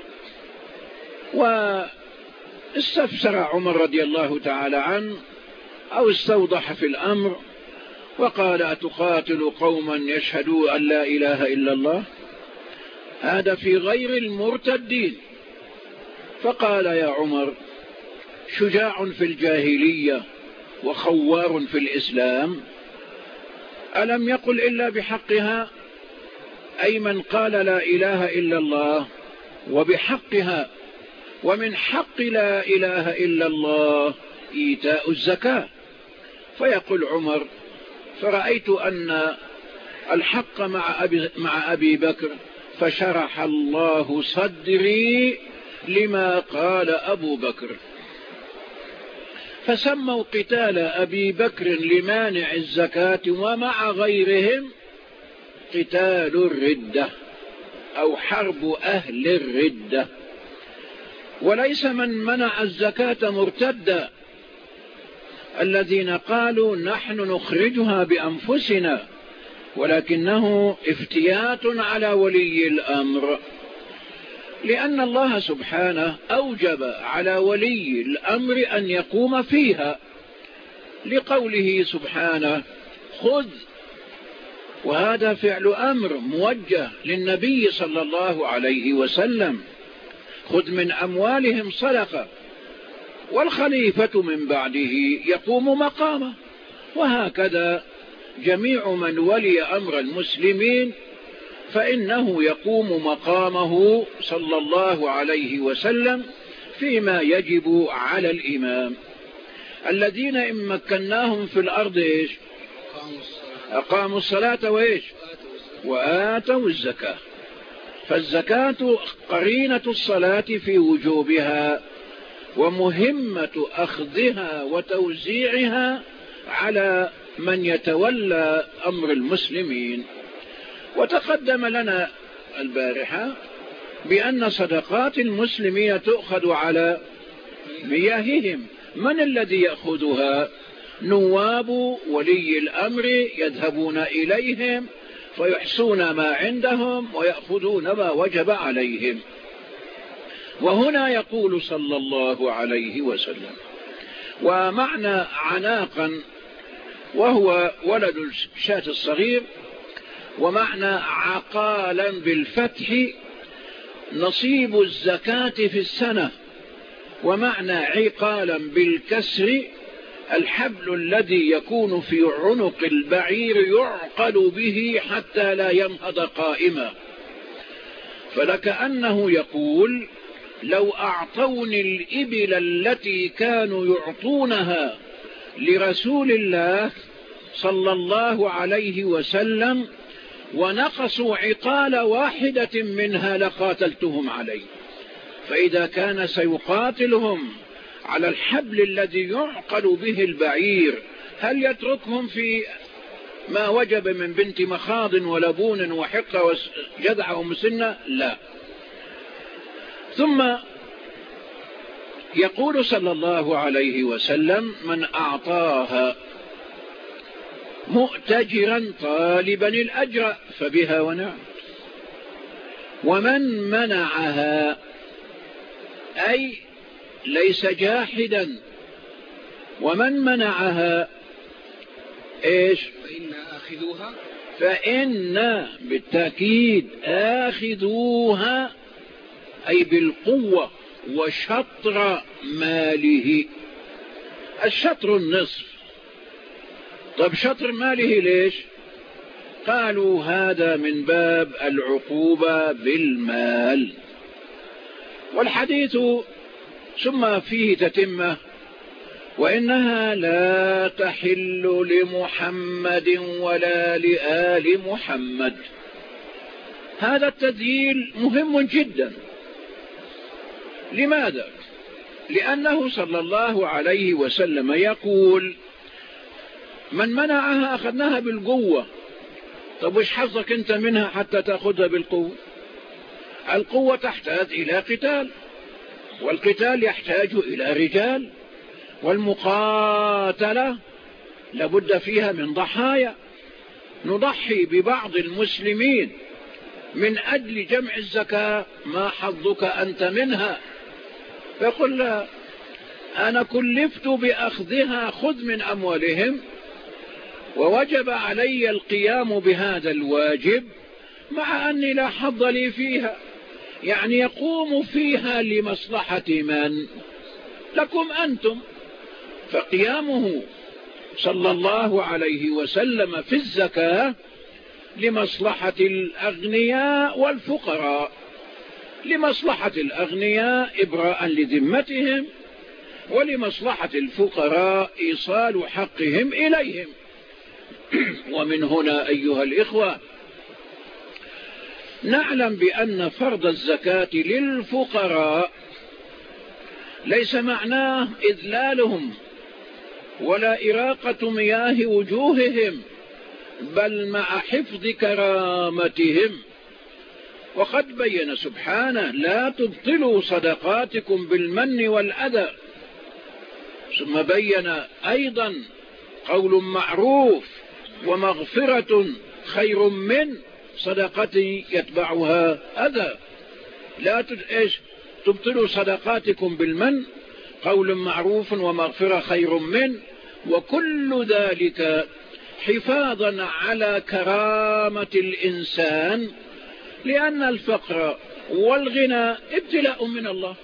S2: واستفسر عمر رضي الله تعالى عنه أو استوضح في الأمر وقال: أتقاتل قوما يشهدوا أن لا إله إلا الله؟ هذا في غير المرتدين. فقال: يا عمر، شجاع في الجاهلية وخوار في الإسلام، ألم يقل إلا بحقها؟ أي من قال لا إله إلا الله وبحقها، ومن حق لا إله إلا الله إيتاء الزكاة. فيقول عمر: فرأيت أن الحق مع أبي, مع أبي بكر فشرح الله صدري لما قال أبو بكر. فسموا قتال أبي بكر لمانع الزكاة ومع غيرهم قتال الردة أو حرب أهل الردة. وليس من منع الزكاة مرتدا، الذين قالوا نحن نخرجها بأنفسنا، ولكنه افتيات على ولي الأمر، لأن الله سبحانه أوجب على ولي الأمر أن يقوم فيها، لقوله سبحانه: خذ، وهذا فعل أمر موجه للنبي صلى الله عليه وسلم: خذ من أموالهم صدقة، والخليفة من بعده يقوم مقامه. وهكذا جميع من ولي أمر المسلمين فإنه يقوم مقامه صلى الله عليه وسلم فيما يجب على الإمام. الذين إن مكناهم في الأرض إيش؟ أقاموا الصلاة وإيش؟ وآتوا الزكاة. فالزكاة قرينة الصلاة في وجوبها، ومهمة أخذها وتوزيعها على من يتولى أمر المسلمين. وتقدم لنا البارحة بأن صدقات المسلمين تؤخذ على مياههم. من الذي يأخذها؟ نواب ولي الأمر يذهبون إليهم فيحصون ما عندهم ويأخذون ما وجب عليهم. وهنا يقول صلى الله عليه وسلم: ومعنى عناقا وهو ولد الشاة الصغير، ومعنى عقالا بالفتح نصيب الزكاة في السنة، ومعنى عقالا بالكسر الحبل الذي يكون في عنق البعير يعقل به حتى لا ينهض قائما. فلكأنه يقول: لو أعطوني الإبل التي كانوا يعطونها لرسول الله صلى الله عليه وسلم ونقصوا عقال واحدة منها لقاتلتهم عليه. فإذا كان سيقاتلهم على الحبل الذي يعقل به البعير، هل يتركهم في ما وجب من بنت مخاض ولبون وحقة وجذع ومسنة؟ لا. ثم يقول صلى الله عليه وسلم: من أعطاها مؤتجرا طالبا الأجر فبها ونعم، ومن منعها أي ليس جاحدا، ومن منعها إيش؟
S1: فإن آخذوها
S2: فإن بالتأكيد آخذوها أي بالقوة، وشطر ماله. الشطر النصف. طب شطر ماله ليش؟ قالوا هذا من باب العقوبة بالمال. والحديث ثم فيه تتمة: وإنها لا تحل لمحمد ولا لآل محمد. هذا التذييل مهم جدا. لماذا؟ لأنه صلى الله عليه وسلم يقول: من منعها أخذناها بالقوة. طب وش حظك أنت منها حتى تأخذها بالقوة؟ القوة تحتاج إلى قتال، والقتال يحتاج إلى رجال، والمقاتلة لابد فيها من ضحايا. نضحي ببعض المسلمين من أجل جمع الزكاة، ما حظك أنت منها؟ فقل لا، أنا كلفت بأخذها، خذ من أموالهم، ووجب علي القيام بهذا الواجب، مع أني لا حظ لي فيها. يعني يقوم فيها لمصلحة من؟ لكم أنتم. فقيامه صلى الله عليه وسلم في الزكاة لمصلحة الأغنياء والفقراء. لمصلحة الأغنياء إبراء لذمتهم، ولمصلحة الفقراء إيصال حقهم إليهم. ومن هنا أيها الإخوة نعلم بأن فرض الزكاة للفقراء ليس معناه إذلالهم ولا إراقة مياه وجوههم، بل مع حفظ كرامتهم. وقد بين سبحانه: لا تبطلوا صدقاتكم بالمن والأذى. ثم بين أيضا: قول معروف ومغفرة خير من صدقة يتبعها أذى. لا إيش تبطلوا صدقاتكم بالمن، قول معروف ومغفرة خير من، وكل ذلك حفاظا على كرامة الإنسان، لأن الفقر والغنى ابتلاء من الله.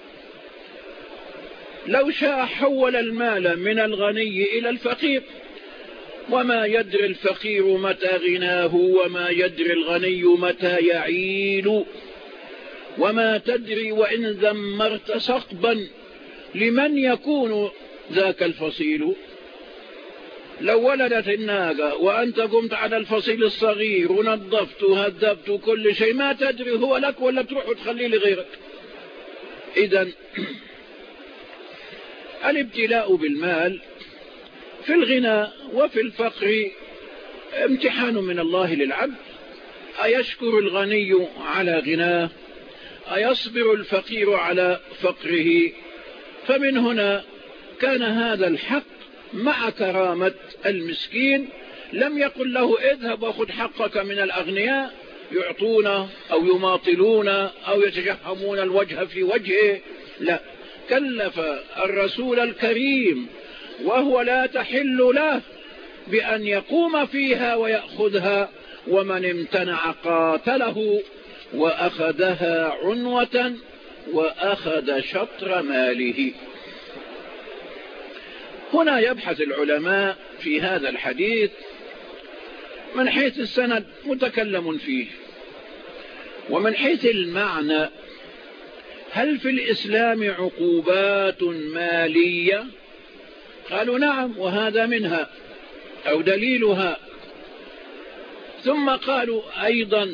S2: لو شاء حول المال من الغني إلى الفقير، وما يدري الفقير متى غناه، وما يدري الغني متى يعيل، وما تدري وإن ذمرت صقبا لمن يكون ذاك الفصيل. لو ولدت الناقة وأنت قمت على الفصيل الصغير ونظفت وهذبت كل شيء، ما تدري هو لك ولا تروح وتخليه لغيرك. إذن الابتلاء بالمال في الغنى وفي الفقر امتحان من الله للعبد. أيشكر الغني على غناه؟ أيصبر الفقير على فقره؟ فمن هنا كان هذا الحق مع كرامة المسكين. لم يقل له اذهب وخذ حقك من الأغنياء يعطون أو يماطلون أو يتجهمون الوجه في وجهه، لا، كلف الرسول الكريم وهو لا تحل له بأن يقوم فيها ويأخذها، ومن امتنع قاتله وأخذها عنوة وأخذ شطر ماله. هنا يبحث العلماء في هذا الحديث من حيث السند متكلم فيه، ومن حيث المعنى: هل في الإسلام عقوبات مالية؟ قالوا نعم، وهذا منها أو دليلها. ثم قالوا أيضا: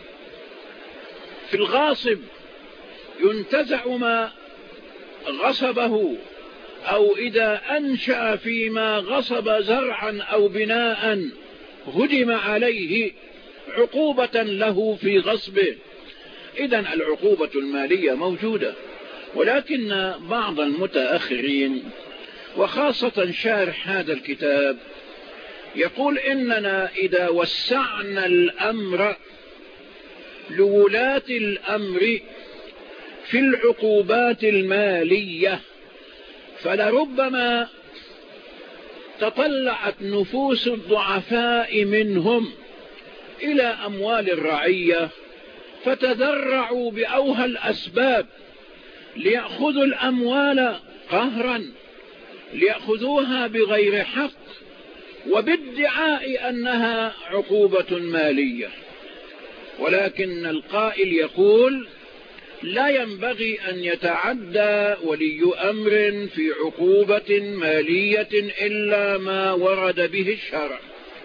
S2: في الغاصب ينتزع ما غصبه، أو إذا أنشأ فيما غصب زرعا أو بناء هدم عليه عقوبة له في غصبه. إذن العقوبة المالية موجودة، ولكن بعض المتأخرين وخاصة شارح هذا الكتاب يقول: إننا إذا وسعنا الأمر لولاة الأمر في العقوبات المالية، فلربما تطلعت نفوس الضعفاء منهم إلى أموال الرعية فتذرعوا بأوهى الأسباب ليأخذوا الأموال قهرا، ليأخذوها بغير حق وبادعاء أنها عقوبة مالية. ولكن القائل يقول لا ينبغي أن يتعدى ولي أمر في عقوبة مالية إلا ما ورد به الشرع.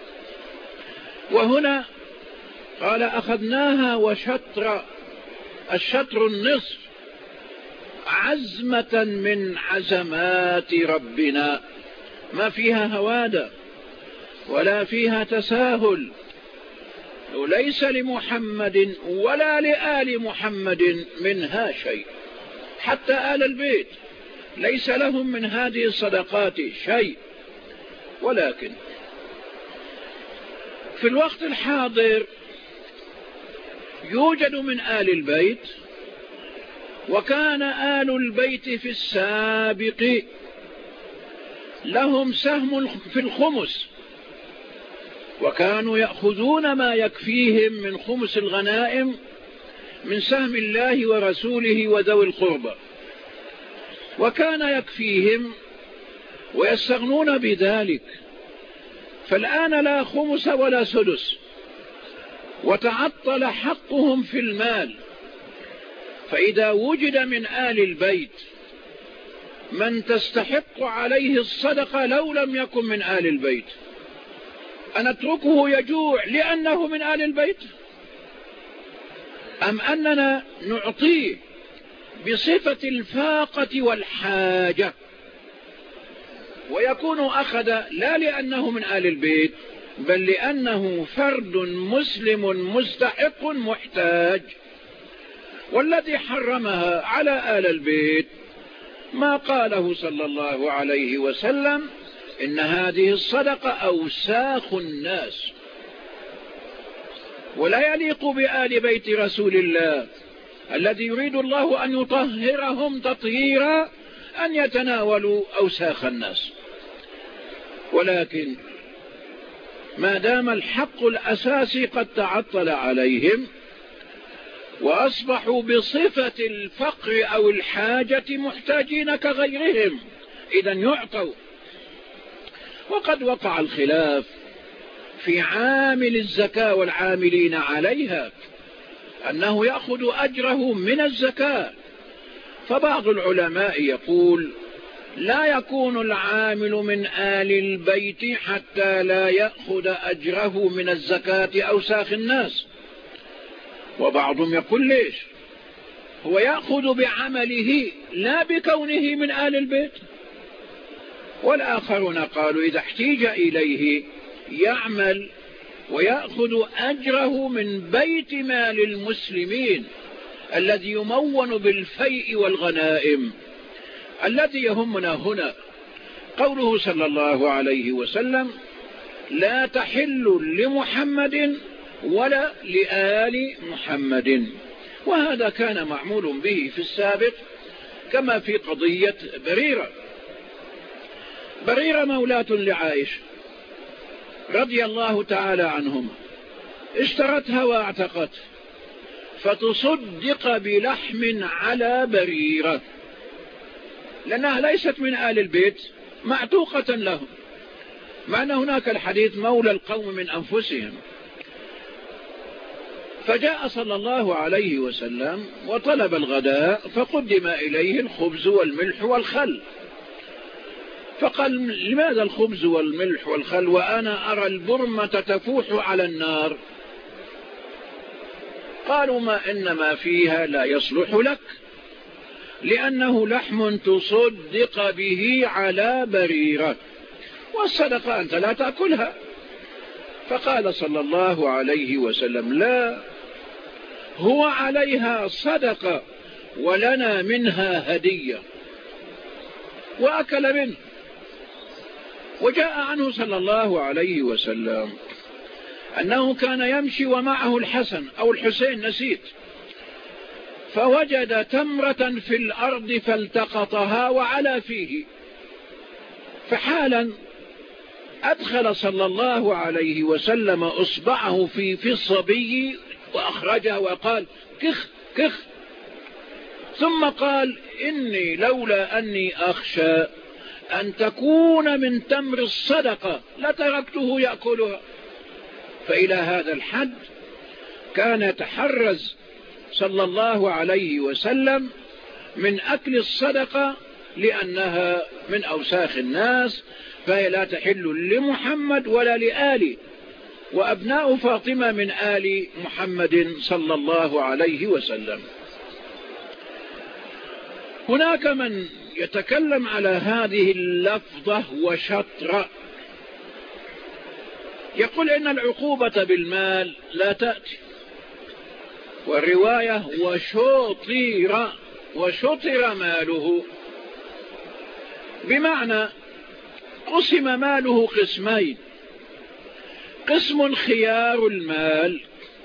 S2: وهنا قال أخذناها وشطر، الشطر النصف، عزمة من عزمات ربنا، ما فيها هوادة ولا فيها تساهل، وليس لمحمد ولا لآل محمد منها شيء، حتى آل البيت ليس لهم من هذه الصدقات شيء. ولكن في الوقت الحاضر يوجد من آل البيت، وكان آل البيت في السابق لهم سهم في الخمس، وكانوا يأخذون ما يكفيهم من خمس الغنائم من سهم الله ورسوله وذوي القربى، وكان يكفيهم ويستغنون بذلك. فالآن لا خمس ولا سدس، وتعطل حقهم في المال. فإذا وجد من آل البيت من تستحق عليه الصدقة لو لم يكن من آل البيت، أن نتركه يجوع لأنه من آل البيت، أم أننا نعطيه بصفة الفاقة والحاجة ويكون أخذ لا لأنه من آل البيت بل لأنه فرد مسلم مستحق محتاج؟ والذي حرمها على آل البيت ما قاله صلى الله عليه وسلم: إن هذه الصدقة أوساخ الناس، ولا يليق بآل بيت رسول الله الذي يريد الله أن يطهرهم تطهيرا أن يتناولوا أوساخ الناس. ولكن ما دام الحق الأساسي قد تعطل عليهم وأصبحوا بصفة الفقر أو الحاجة محتاجين كغيرهم، إذن يعطوا. وقد وقع الخلاف في عامل الزكاة والعاملين عليها أنه يأخذ أجره من الزكاة، فبعض العلماء يقول لا يكون العامل من آل البيت حتى لا يأخذ أجره من الزكاة أوساخ الناس. وبعضهم يقول ليش؟ هو يأخذ بعمله لا بكونه من آل البيت. والآخرون قالوا إذا احتيج إليه يعمل ويأخذ أجره من بيت مال المسلمين الذي يمون بالفيء والغنائم. الذي يهمنا هنا قوله صلى الله عليه وسلم: لا تحل لمحمد ولا لآل محمد. وهذا كان معمول به في السابق، كما في قضية بريرة. بريرة مولاة لعائشة رضي الله تعالى عنهم، اشترتها واعتقت، فتصدق بلحم على بريرة لأنها ليست من آل البيت، معتوقة لهم، مع أن هناك الحديث مولى القوم من أنفسهم. فجاء صلى الله عليه وسلم وطلب الغداء، فقدم إليه الخبز والملح والخل، فقال: لماذا الخبز والملح والخل وأنا أرى البرمة تفوح على النار؟ قالوا: ما إنما فيها لا يصلح لك، لأنه لحم تصدق به على بريرة، والصدقة أنت لا تأكلها. فقال صلى الله عليه وسلم: لا، هو عليها صدقة ولنا منها هدية، وأكل منه. وجاء عنه صلى الله عليه وسلم أنه كان يمشي ومعه الحسن أو الحسين نسيت، فوجد تمرة في الأرض فالتقطها وعلى فيه، فحالا أدخل صلى الله عليه وسلم أصبعه في في الصبي وأخرجها وقال كخ كخ، ثم قال إني لولا أني أخشى أن تكون من تمر الصدقة لتركته يأكلها. فإلى هذا الحد كان يتحرز صلى الله عليه وسلم من أكل الصدقة، لأنها من أوساخ الناس، فهي لا تحل لمحمد ولا لآله، وأبناء فاطمة من آل محمد صلى الله عليه وسلم. هناك من يتكلم على هذه اللفظة وشطر، يقول إن العقوبة بالمال لا تأتي، والرواية وشطر وشطر ماله، بمعنى قسم ماله قسمين، قسم خيار المال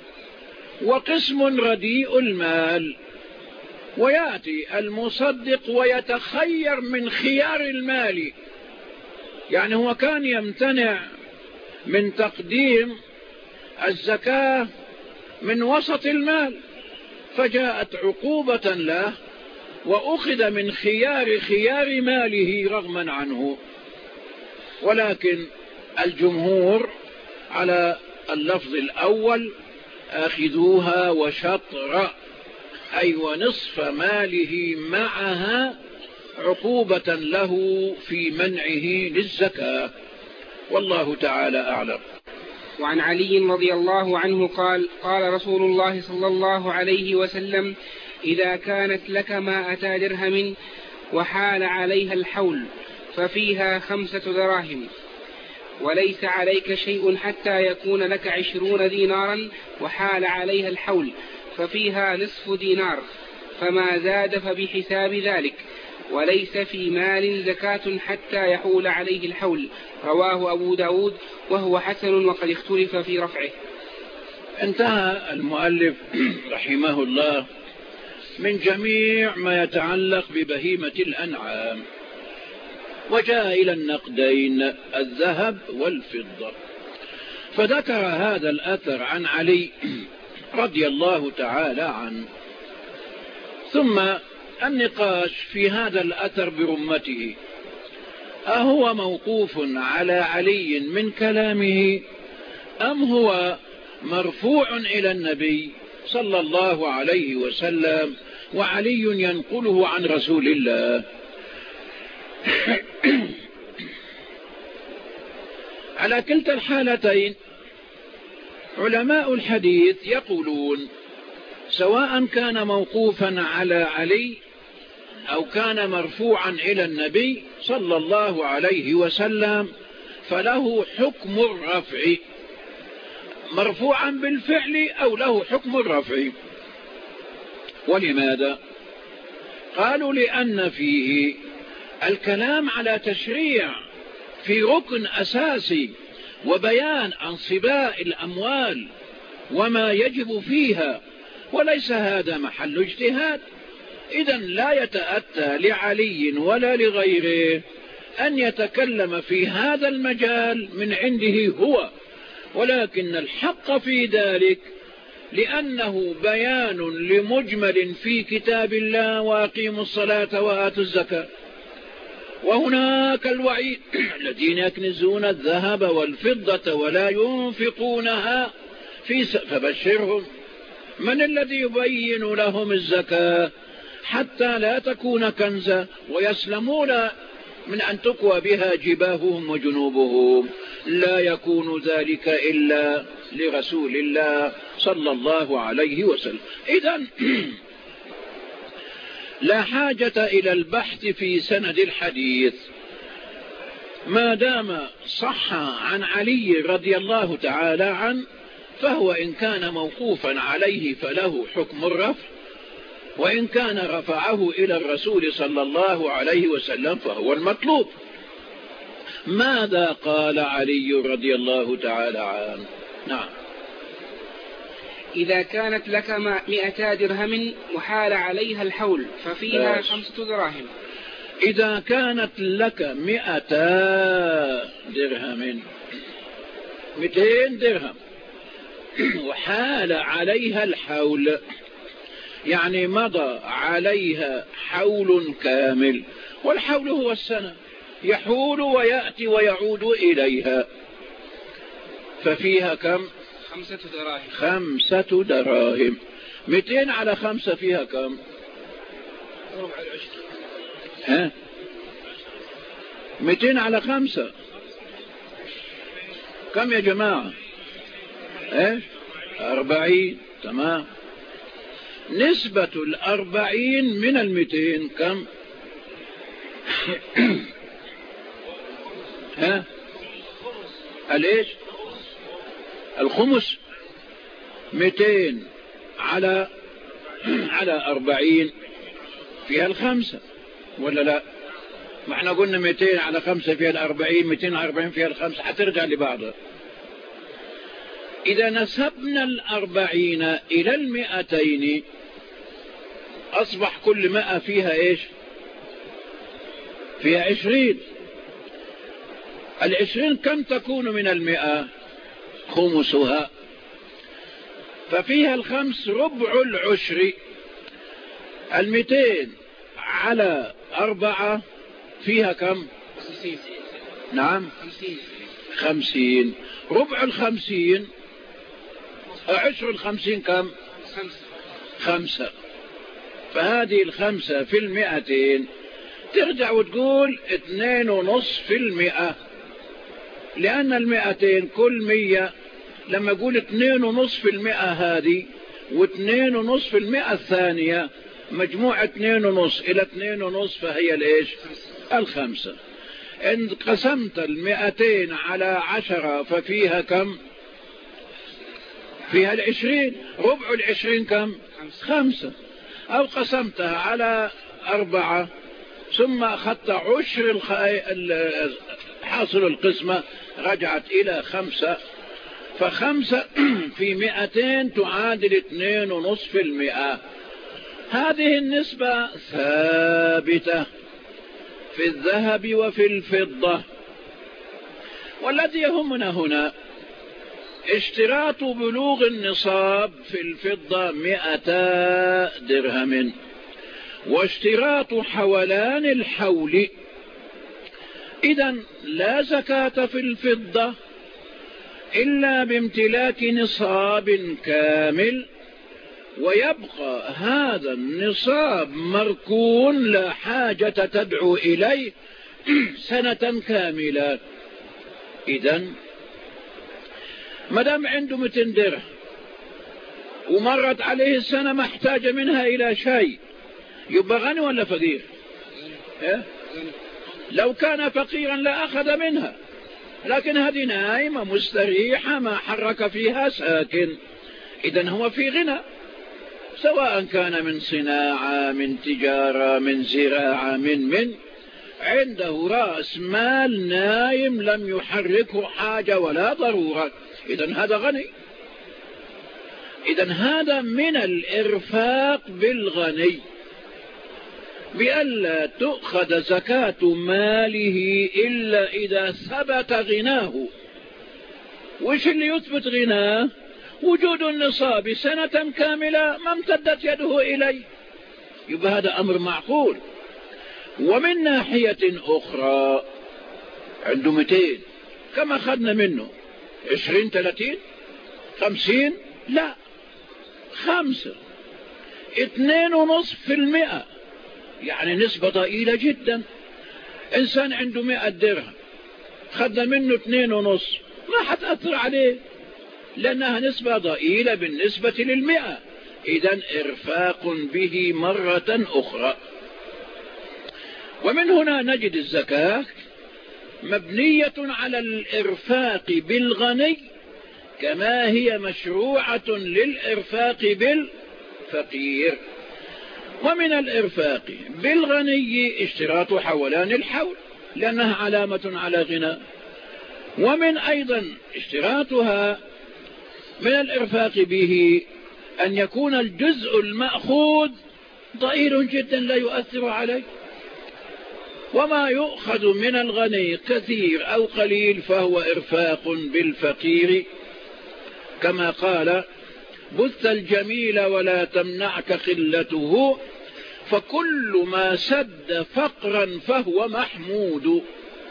S2: وقسم رديء المال، ويأتي المصدق ويتخير من خيار المال، يعني هو كان يمتنع من تقديم الزكاة من وسط المال، فجاءت عقوبة له وأخذ من خيار خيار ماله رغما عنه. ولكن الجمهور على اللفظ الأول آخذوها وشطر، أي ونصف ماله معها عقوبة له في منعه للزكاة، والله تعالى أعلم.
S1: وعن علي رضي الله عنه قال قال رسول الله صلى الله عليه وسلم: إذا كانت لك مائة درهم وحال عليها الحول ففيها خمسة دراهم، وليس عليك شيء حتى يكون لك عشرون دينارا وحال عليها الحول ففيها نصف دينار، فما زاد فبحساب ذلك، وليس في مال زكاة حتى يحول عليه الحول. رواه أبو داود وهو حسن وقد اختلف في رفعه.
S2: انتهى المؤلف رحمه الله من جميع ما يتعلق ببهيمة الأنعام، وجاء إلى النقدين الذهب والفضة، فذكر هذا الأثر عن علي رضي الله تعالى عنه. ثم النقاش في هذا الأثر برمته، أهو موقوف على علي من كلامه أم هو مرفوع إلى النبي صلى الله عليه وسلم وعلي ينقله عن رسول الله؟ على كلتا الحالتين علماء الحديث يقولون سواء كان موقوفا على علي أو كان مرفوعا إلى النبي صلى الله عليه وسلم فله حكم الرفع، مرفوعا بالفعل أو له حكم الرفع. ولماذا؟ قالوا لأن فيه الكلام على تشريع في ركن أساسي وبيان انصباء الأموال وما يجب فيها، وليس هذا محل اجتهاد. إذن لا يتأتى لعلي ولا لغيره أن يتكلم في هذا المجال من عنده هو، ولكن الحق في ذلك لأنه بيان لمجمل في كتاب الله: وأقيموا الصلاة وآتوا الزكاة. وهناك الوعيد: الذين يكنزون الذهب والفضة ولا ينفقونها في س... فبشرهم. من الذي يبين لهم الزكاة حتى لا تكون كنزا ويسلمون من أن تقوى بها جباههم وجنوبهم؟ لا يكون ذلك إلا لرسول الله صلى الله عليه وسلم. إذن لا حاجة إلى البحث في سند الحديث ما دام صح عن علي رضي الله تعالى عنه، فهو إن كان موقوفا عليه فله حكم الرفع، وإن كان رفعه إلى الرسول صلى الله عليه وسلم فهو المطلوب. ماذا قال علي رضي الله تعالى عنه؟ نعم:
S1: إذا كانت لك مئتا درهم وحال عليها الحول ففيها باش. خمسة دراهم.
S2: إذا كانت لك مئتا درهم، مئتين درهم، وحال عليها الحول، يعني مضى عليها حول كامل، والحول هو السنة، يحول ويأتي ويعود إليها، ففيها كم؟
S1: خمسة دراهم.
S2: خمسة دراهم. مئتين على خمسة فيها كم؟
S1: ربع العشر.
S2: ها؟ مئتين على خمسة كم يا جماعة؟ ايش؟ أربعين. تمام. نسبة الأربعين من المئتين كم؟ ها؟ الإيش؟ الخمس. مئتين على على أربعين فيها الخمسة ولا لا؟ ما احنا قلنا مئتين على خمسة فيها الأربعين، مئتين على أربعين فيها الخمسة، حترجع لبعضها. إذا نسبنا الأربعين إلى المئتين أصبح كل مئة فيها إيش؟ فيها عشرين. العشرين كم تكون من المئة؟ خمسها، ففيها الخمس ربع العشر. المئتين على أربعة فيها كم؟
S1: خمسين.
S2: نعم
S1: خمسين.
S2: خمسين. ربع الخمسين، عشر الخمسين كم؟
S1: خمسة.
S2: خمسة. فهذه الخمسة في المئتين ترجع وتقول اثنين ونصف في المئة، لأن المئتين كل مية لما يقول اثنين ونصف في المئة هذه واثنين ونصف في المئة الثانية، مجموع اثنين ونصف إلى اثنين ونصف فهي الإيش؟ الخمسة. إن قسمت المئتين على عشرة ففيها كم؟ فيها العشرين. ربع العشرين كم؟ خمسة. أو قسمتها على أربعة ثم أخذت عشر الخ... حاصل القسمة رجعت إلى خمسة، فخمسة في مئتين تعادل اثنين ونصف المئة. هذه النسبة ثابتة في الذهب وفي الفضة. والذي يهمنا هنا اشتراط بلوغ النصاب في الفضة مئتا درهم، واشتراط حولان الحول. إذن لا زكاة في الفضة إلا بامتلاك نصاب كامل، ويبقى هذا النصاب مركون لا حاجة تدعو إليه سنة كاملة. إذن مدام عنده مئتين درهم ومرت عليه السنة ما احتاج منها إلى شيء، يبقى غني ولا فقير؟ إيه؟ لو كان فقيرا لا أخذ منها، لكن هذه نائمة مستريحة ما حرك فيها ساكن، إذن هو في غنى، سواء كان من صناعة من تجارة من زراعة من من عنده رأس مال نايم لم يحركه حاجة ولا ضرورة، إذن هذا غني. إذن هذا من الإرفاق بالغني، بألا تؤخذ زكاة ماله إلا إذا ثبت غناه. وش اللي يثبت غناه؟ وجود النصاب سنة كاملة ما امتدت يده إليه، يبقى هذا أمر معقول. ومن ناحية أخرى عنده مئتين، كم أخذنا منه؟ عشرين ثلاثين خمسين؟ لا، خمسة، اثنين ونصف في المئة، يعني نسبة ضئيلة جدا. إنسان عنده مئة درهم خدنا منه اثنين ونصف ما حتأثر عليه، لأنها نسبة ضئيلة بالنسبة للمئة. إذن إرفاق به مرة أخرى. ومن هنا نجد الزكاة مبنية على الإرفاق بالغني كما هي مشروعة للإرفاق بالفقير. ومن الإرفاق بالغني اشتراط حولان الحول لأنها علامة على غنى. ومن أيضا اشتراطها من الإرفاق به أن يكون الجزء المأخوذ ضئيل جدا لا يؤثر عليه، وما يؤخذ من الغني كثير أو قليل فهو إرفاق بالفقير. كما قال بث الجميل ولا تمنعك خلته، فكل ما سد فقرا فهو محمود.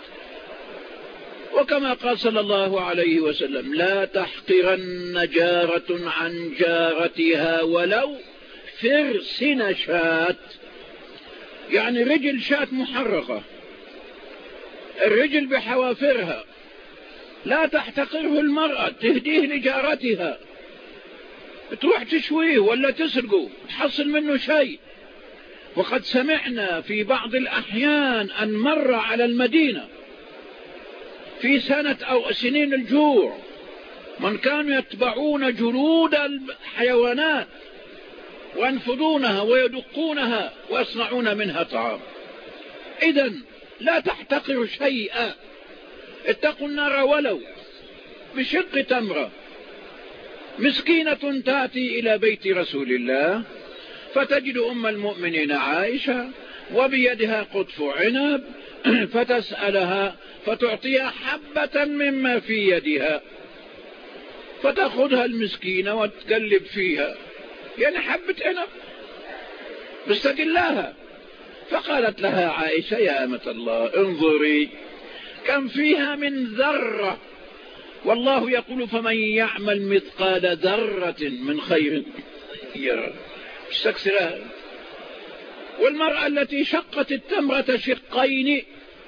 S2: وكما قال صلى الله عليه وسلم لا تحقرن جارة عن جارتها ولو فرس نشات، يعني رجل شات محرقة، الرجل بحوافرها، لا تحتقره المرأة تهديه لجارتها، تروح تشويه ولا تسرقه تحصل منه شيء. وقد سمعنا في بعض الأحيان أن مر على المدينة في سنة أو سنين الجوع من كانوا يتبعون جلود الحيوانات وينفضونها ويدقونها ويصنعون منها طعام. إذن لا تحتقروا شيئا، اتقوا النار ولو بشق تمرة. مسكينة تأتي إلى بيت رسول الله فتجد أم المؤمنين عائشة وبيدها قطف عنب فتسألها فتعطيها حبة مما في يدها، فتأخذها المسكينة وتقلب فيها، يعني حبة عنب مستقلاها. فقالت لها عائشة يا أمة الله انظري كم فيها من ذرة، والله يقول فمن يعمل مثقال ذرة من خير يرى. استكسرها. والمرأة التي شقت التمرة شقين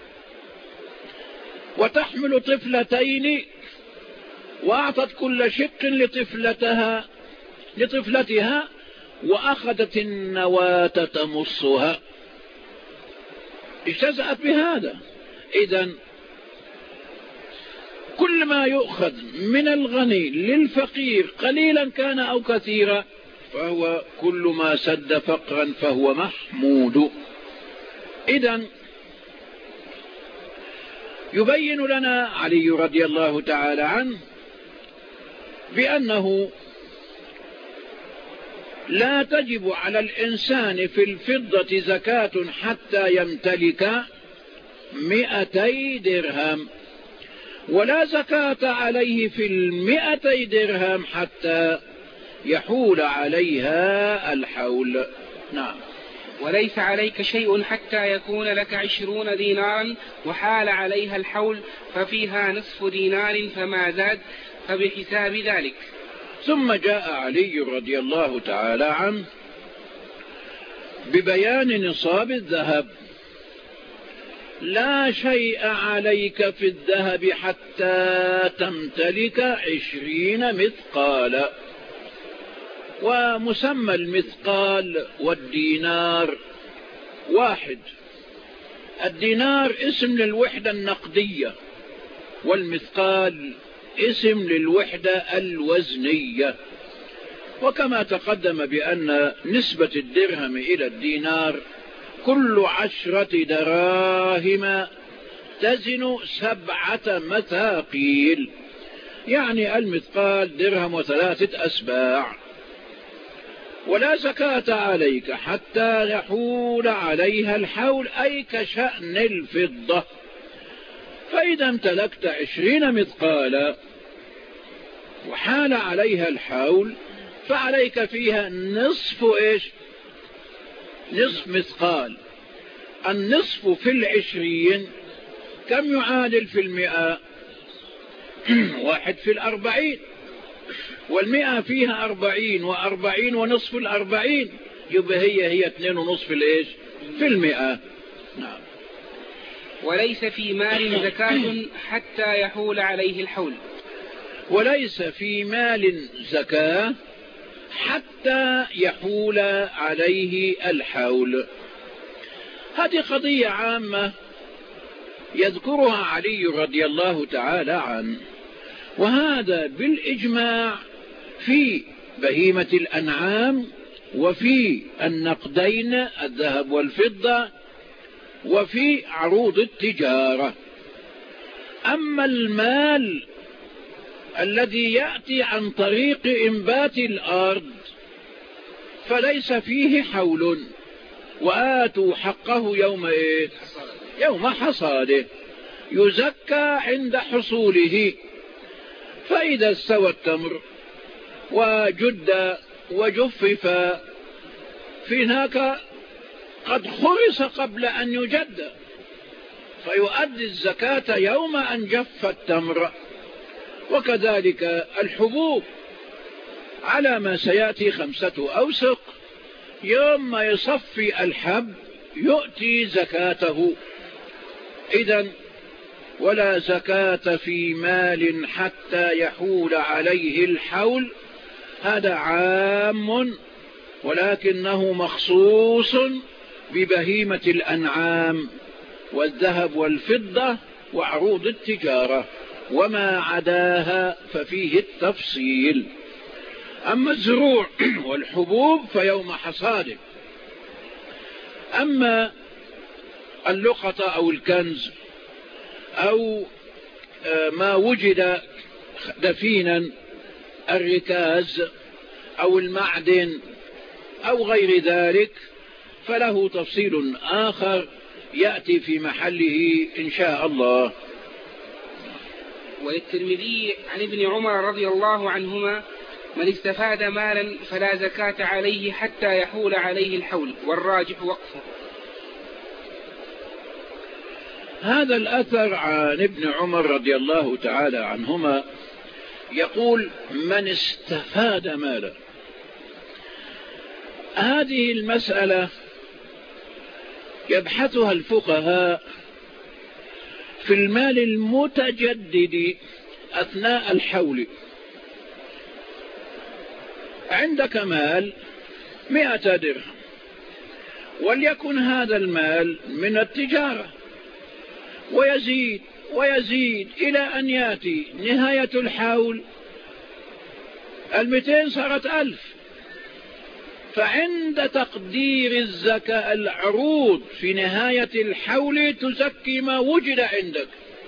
S2: وتحمل طفلتين وأعطت كل شق لطفلتها لطفلتها وأخذت النواة تمصها، اجتزأت بهذا. إذن كل ما يؤخذ من الغني للفقير قليلا كان أو كثيرا فهو كل ما سد فقرا فهو محمود. إذن يبين لنا علي رضي الله تعالى عنه بأنه لا تجب على الإنسان في الفضة زكاة حتى يمتلك مئتي درهم، ولا زكاة عليه في المئتي درهم حتى يحول عليها الحول. نعم.
S1: وليس عليك شيء حتى يكون لك عشرون دينارا وحال عليها الحول ففيها نصف دينار فما زاد فبحساب ذلك.
S2: ثم جاء علي رضي الله تعالى عنه ببيان نصاب الذهب. لا شيء عليك في الذهب حتى تمتلك عشرين مثقال. ومسمى المثقال والدينار واحد، الدينار اسم للوحدة النقدية والمثقال اسم للوحدة الوزنية. وكما تقدم بأن نسبة الدرهم إلى الدينار كل عشرة دراهم تزن سبعة مثاقيل، يعني المثقال درهم وثلاثة أسباع. ولا زكاة عليك حتى يحول عليها الحول، أي كشأن الفضة. فإذا امتلكت عشرين مثقالا وحال عليها الحول فعليك فيها نصف إيش؟ نصف مثقال. النصف في العشرين كم يعادل في المئة؟ واحد في الأربعين، والمئة فيها أربعين وأربعين ونصف الأربعين، يبقى هي هي اثنين ونصف الإيش؟ في المئة. نعم.
S1: وليس في مال زكاة حتى يحول عليه الحول.
S2: وليس في مال زكاة حتى يحول عليه الحول. هذه قضية عامة يذكرها علي رضي الله تعالى عنه، وهذا بالإجماع في بهيمة الأنعام وفي النقدين الذهب والفضة وفي عروض التجارة. أما المال الذي يأتي عن طريق إنبات الأرض فليس فيه حول، وآتوا حقه يوم إيه؟ يوم حصاده، يزكى عند حصوله. فإذا استوى التمر وجد وجفف، في هناك قد خرس قبل أن يجد، فيؤدي الزكاة يوم أن جف التمر. وكذلك الحبوب على ما سيأتي خمسة أوسق، يوم ما يصفي الحب يؤتي زكاته. إذن ولا زكاة في مال حتى يحول عليه الحول، هذا عام ولكنه مخصوص ببهيمة الأنعام والذهب والفضة وعروض التجارة، وما عداها ففيه التفصيل. أما الزروع والحبوب فيوم حصاده. أما اللقطة أو الكنز أو ما وجد دفينا، الركاز أو المعدن أو غير ذلك، فله تفصيل آخر يأتي في محله إن شاء الله.
S1: وللترمذي عن ابن عمر رضي الله عنهما: من استفاد مالا فلا زكاة عليه حتى يحول عليه الحول، والراجح وقفه.
S2: هذا الأثر عن ابن عمر رضي الله تعالى عنهما يقول: من استفاد مالا. هذه المسألة يبحثها الفقهاء في المال المتجدد أثناء الحول. عندك مال مئة درهم، وليكن هذا المال من التجارة، ويزيد ويزيد إلى أن يأتي نهاية الحول المئتين صارت ألف. فعند تقدير الزكاة العروض في نهاية الحول تزكي ما وجد عندك،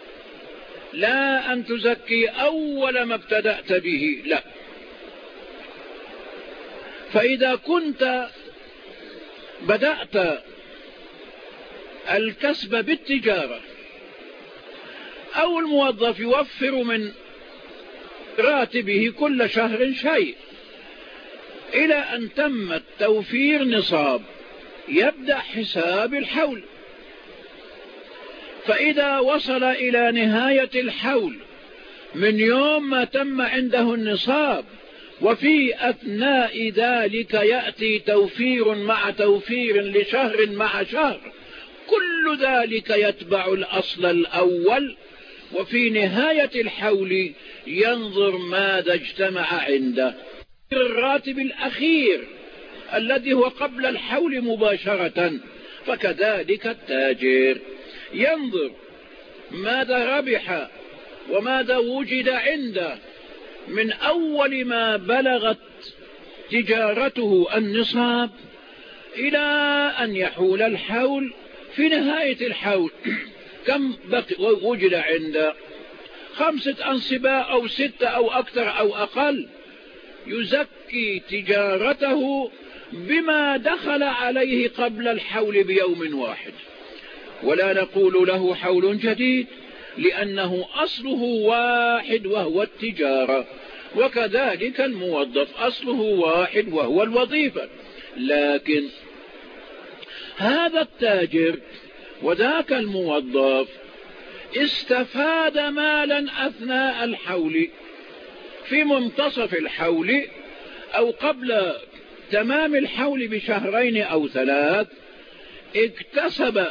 S2: لا أن تزكي أول ما ابتدأت به، لا. فإذا كنت بدأت الكسب بالتجارة، أو الموظف يوفر من راتبه كل شهر شيء إلى أن تم التوفير نصاب، يبدأ حساب الحول. فإذا وصل إلى نهاية الحول من يوم ما تم عنده النصاب، وفي أثناء ذلك يأتي توفير مع توفير لشهر مع شهر، كل ذلك يتبع الأصل الأول. وفي نهاية الحول ينظر ماذا اجتمع عنده. الراتب الأخير الذي هو قبل الحول مباشرة، فكذلك التاجر ينظر ماذا ربح وماذا وجد عنده من أول ما بلغت تجارته النصاب إلى أن يحول الحول. في نهاية الحول كم وجد عنده؟ خمسة أنصباء أو ستة أو أكثر أو أقل. يزكي تجارته بما دخل عليه قبل الحول بيوم واحد، ولا نقول له حول جديد، لأنه أصله واحد وهو التجارة. وكذلك الموظف أصله واحد وهو الوظيفة. لكن هذا التاجر وذاك الموظف استفاد مالا أثناء الحول، في منتصف الحول أو قبل تمام الحول بشهرين أو ثلاث، اكتسب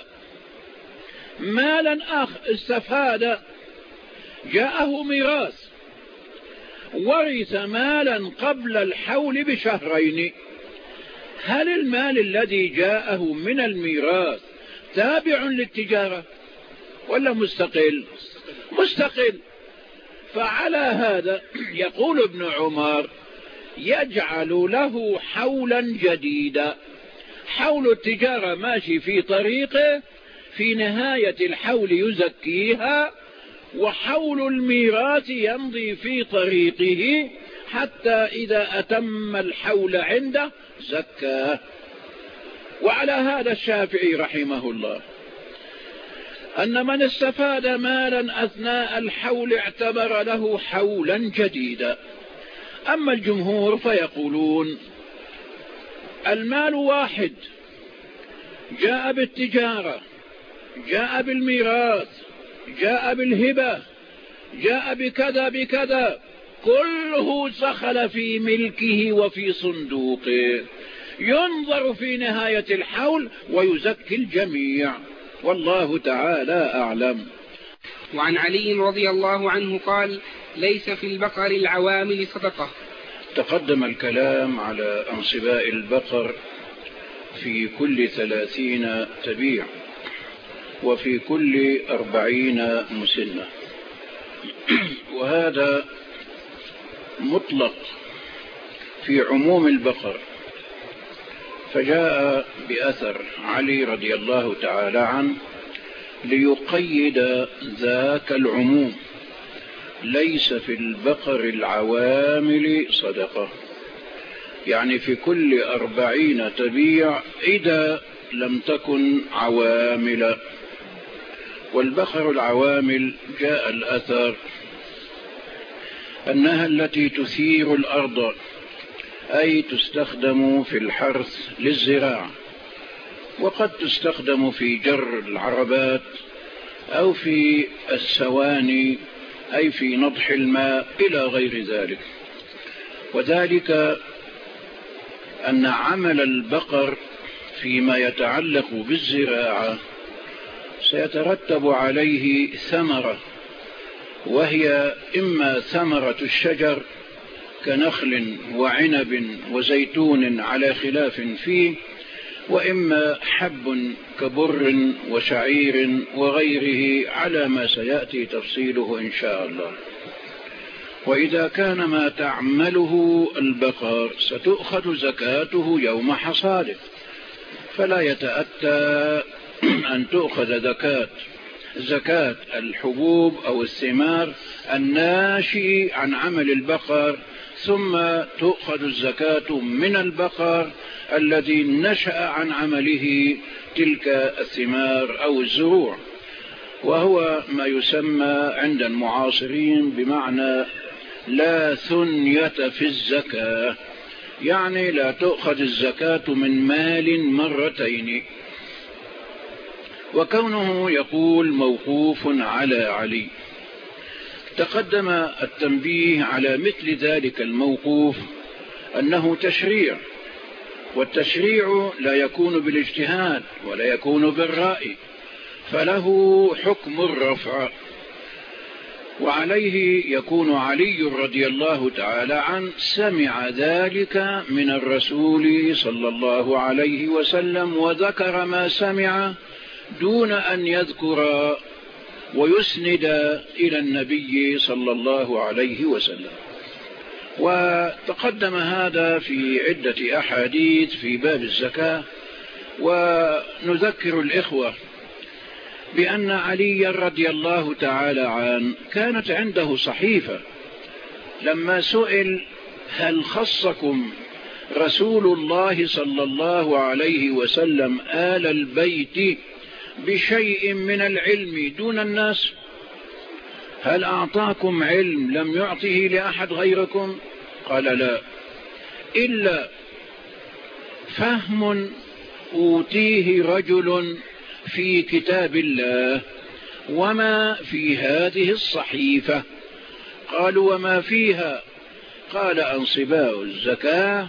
S2: مالا آخر، استفاد، جاءه ميراث، ورث مالا قبل الحول بشهرين. هل المال الذي جاءه من الميراث تابع للتجارة ولا مستقل؟ مستقل. فعلى هذا يقول ابن عمر: يجعل له حولا جديدا. حول التجارة ماشي في طريقه، في نهاية الحول يزكيها، وحول الميراث يمضي في طريقه حتى إذا أتم الحول عنده زكاه. وعلى هذا الشافعي رحمه الله أن من استفاد مالا أثناء الحول اعتبر له حولا جديدا. أما الجمهور فيقولون المال واحد، جاء بالتجارة، جاء بالميراث، جاء بالهبة، جاء بكذا بكذا، كله سخل في ملكه وفي صندوقه، ينظر في نهاية الحول ويزكي الجميع، والله تعالى أعلم.
S1: وعن علي رضي الله عنه قال: ليس في البقر العوامل صدقة.
S2: تقدم الكلام على أنصباء البقر في كل ثلاثين تبيع وفي كل أربعين مسنة، وهذا مطلق في عموم البقر، فجاء بأثر علي رضي الله تعالى عنه ليقيد ذاك العموم: ليس في البقر العوامل صدقة، يعني في كل أربعين تبيع إذا لم تكن عوامل. والبقر العوامل جاء الأثر أنها التي تثير الأرض، أي تستخدم في الحرث للزراعة، وقد تستخدم في جر العربات أو في السواني، أي في نضح الماء إلى غير ذلك. وذلك أن عمل البقر فيما يتعلق بالزراعة سيترتب عليه ثمرة، وهي إما ثمرة الشجر كنخل وعنب وزيتون على خلاف فيه، وإما حب كبر وشعير وغيره على ما سيأتي تفصيله إن شاء الله. وإذا كان ما تعمله البقر ستؤخذ زكاته يوم حصاده، فلا يتأتى أن تؤخذ زكاة زكاة الحبوب أو الثمار الناشئ عن عمل البقر ثم تؤخذ الزكاة من البقر الذي نشأ عن عمله تلك الثمار أو الزروع، وهو ما يسمى عند المعاصرين بمعنى لا ثنية في الزكاة، يعني لا تؤخذ الزكاة من مال مرتين. وكونه يقول موقوف على علي، تقدم التنبيه على مثل ذلك الموقوف أنه تشريع، والتشريع لا يكون بالاجتهاد ولا يكون بالرأي، فله حكم الرفع، وعليه يكون علي رضي الله تعالى عنه سمع ذلك من الرسول صلى الله عليه وسلم وذكر ما سمع دون أن يذكر ويسند إلى النبي صلى الله عليه وسلم. وتقدم هذا في عدة أحاديث في باب الزكاة. ونذكر الإخوة بأن علي رضي الله تعالى عنه كانت عنده صحيفة، لما سئل هل خصكم رسول الله صلى الله عليه وسلم آل البيت بشيء من العلم دون الناس؟ هل أعطاكم علم لم يعطه لأحد غيركم؟ قال لا، إلا فهم أوتيه رجل في كتاب الله. وما في هذه الصحيفة؟ قالوا وما فيها؟ قال أنصباء الزكاة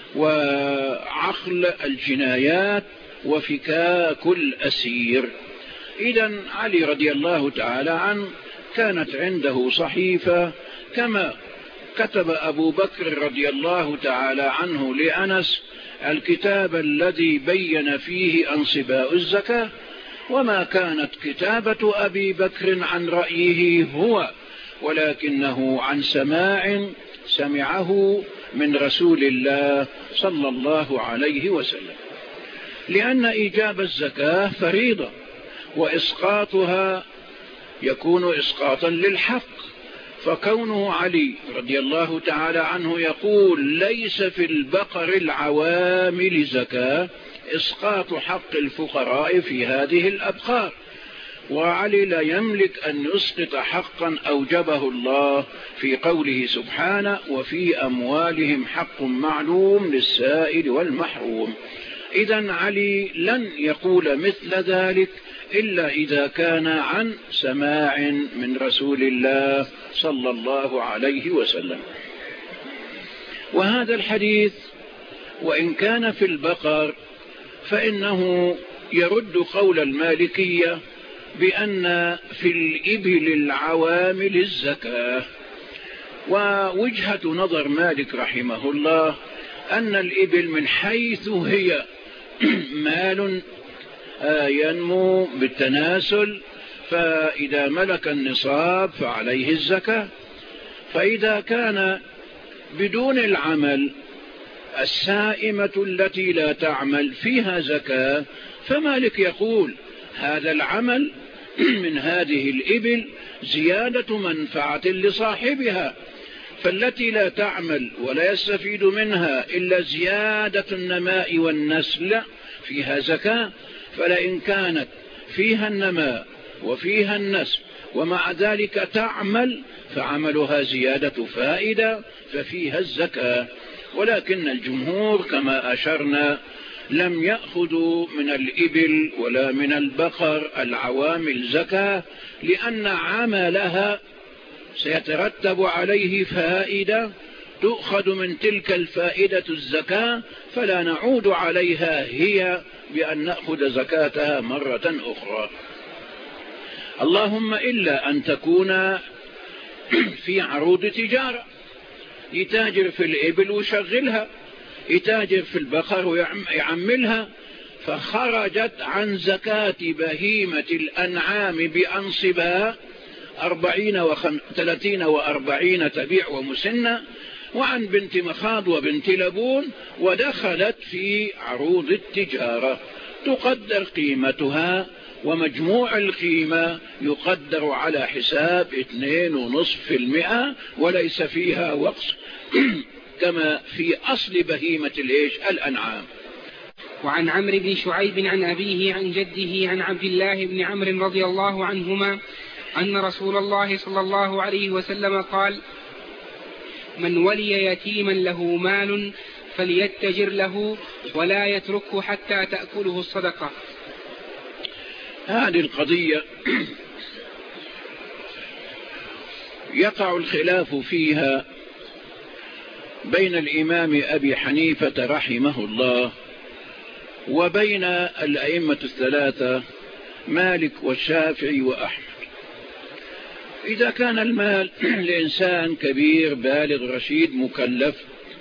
S2: وعقل الجنايات وفكاك الأسير. إذن علي رضي الله تعالى عنه كانت عنده صحيفة، كما كتب أبو بكر رضي الله تعالى عنه لأنس الكتاب الذي بين فيه أنصباء الزكاة، وما كانت كتابة أبي بكر عن رأيه هو، ولكنه عن سماع سمعه من رسول الله صلى الله عليه وسلم، لأن إيجاب الزكاة فريضة، وإسقاطها يكون إسقاطا للحق. فكونه علي رضي الله تعالى عنه يقول ليس في البقر العوامل زكاة، إسقاط حق الفقراء في هذه الأبقار. وعلي لا يملك أن يسقط حقا أوجبه الله في قوله سبحانه وفي أموالهم حق معلوم للسائل والمحروم. إذن علي لن يقول مثل ذلك إلا إذا كان عن سماع من رسول الله صلى الله عليه وسلم. وهذا الحديث وإن كان في البقر فإنه يرد قول المالكية بأن في الإبل العوامل الزكاة. ووجهة نظر مالك رحمه الله أن الإبل من حيث هي مال ينمو بالتناسل، فإذا ملك النصاب فعليه الزكاة. فإذا كان بدون العمل السائمة التي لا تعمل فيها زكاة، فمالك يقول هذا العمل من هذه الإبل زيادة منفعة لصاحبها، فالتي لا تعمل ولا يستفيد منها إلا زيادة النماء والنسل فيها زكاة. فلئن كانت فيها النماء وفيها النسل ومع ذلك تعمل فعملها زيادة فائدة ففيها الزكاة. ولكن الجمهور كما أشرنا لم يأخذوا من الإبل ولا من البقر العوامل زكاة، لأن عملها سيترتب عليه فائدة تؤخذ من تلك الفائدة الزكاة، فلا نعود عليها هي بأن نأخذ زكاتها مرة أخرى، اللهم إلا أن تكون في عروض تجارة، يتاجر في الإبل ويشغلها، يتاجر في البقر ويعملها، فخرجت عن زكاة بهيمة الأنعام بأنصبها أربعين وثلاثين وأربعين تبيع ومسنة، وعن بنت مخاض وبنت لبون، ودخلت في عروض التجارة تقدر قيمتها، ومجموع القيمة يقدر على حساب اثنين ونصف في المئة، وليس فيها وقص كما في أصل بهيمة الإيش الأنعام.
S1: وعن عمرو بن شعيب عن أبيه عن جده عن عبد الله بن عمرو رضي الله عنهما أن رسول الله صلى الله عليه وسلم قال: من ولي يتيما له مال فليتجر له ولا يتركه حتى تأكله الصدقة.
S2: هذه القضية يقع الخلاف فيها بين الإمام أبي حنيفة رحمه الله وبين الأئمة الثلاثة مالك والشافعي وأحمد. إذا كان المال لإنسان كبير بالغ رشيد مكلف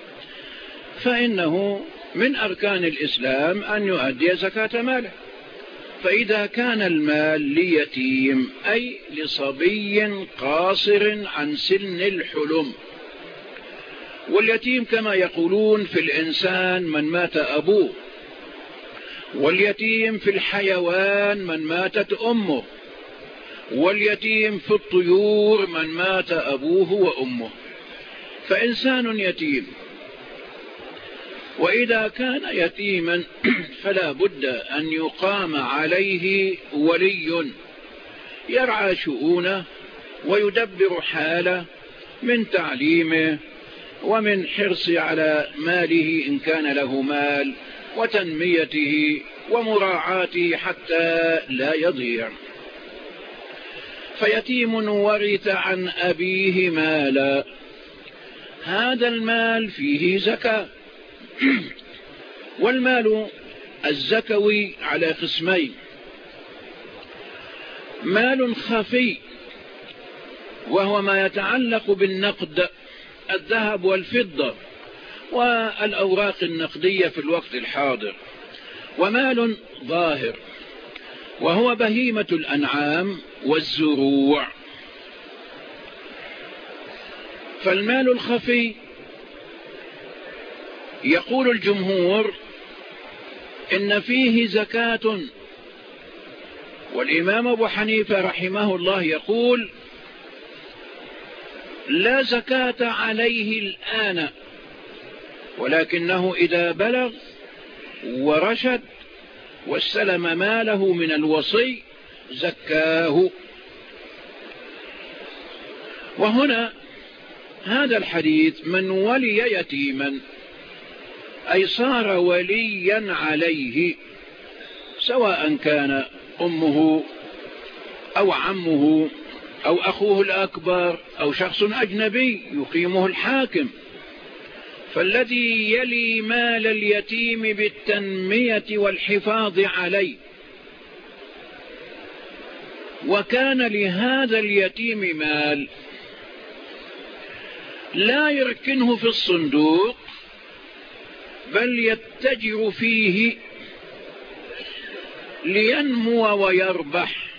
S2: فإنه من أركان الإسلام أن يؤدي زكاة ماله. فإذا كان المال ليتيم أي لصبي قاصر عن سن الحلم، واليتيم كما يقولون في الإنسان من مات أبوه، واليتيم في الحيوان من ماتت أمه، واليتيم في الطيور من مات أبوه وأمه. فإنسان يتيم، وإذا كان يتيما فلا بد أن يقام عليه ولي يرعى شؤونه ويدبر حاله من تعليمه ومن حرص على ماله إن كان له مال وتنميته ومراعاته حتى لا يضيع. فيتيم ورث عن أبيه مالا، هذا المال فيه زكاة. والمال الزكوي على قسمين: مال خفي وهو ما يتعلق بالنقد، الذهب والفضة والأوراق النقدية في الوقت الحاضر، ومال ظاهر وهو بهيمة الأنعام والزروع. فالمال الخفي يقول الجمهور إن فيه زكاة، والإمام أبو حنيفة رحمه الله يقول لا زكاة عليه الآن، ولكنه إذا بلغ ورشد واستلم ماله من الوصي زكاه. وهنا هذا الحديث من ولي يتيما أي صار وليا عليه، سواء كان أمه أو عمه أو أخوه الأكبر أو شخص أجنبي يقيمه الحاكم. فالذي يلي مال اليتيم بالتنمية والحفاظ عليه، وكان لهذا اليتيم مال، لا يركنه في الصندوق بل يتجر فيه لينمو ويربح،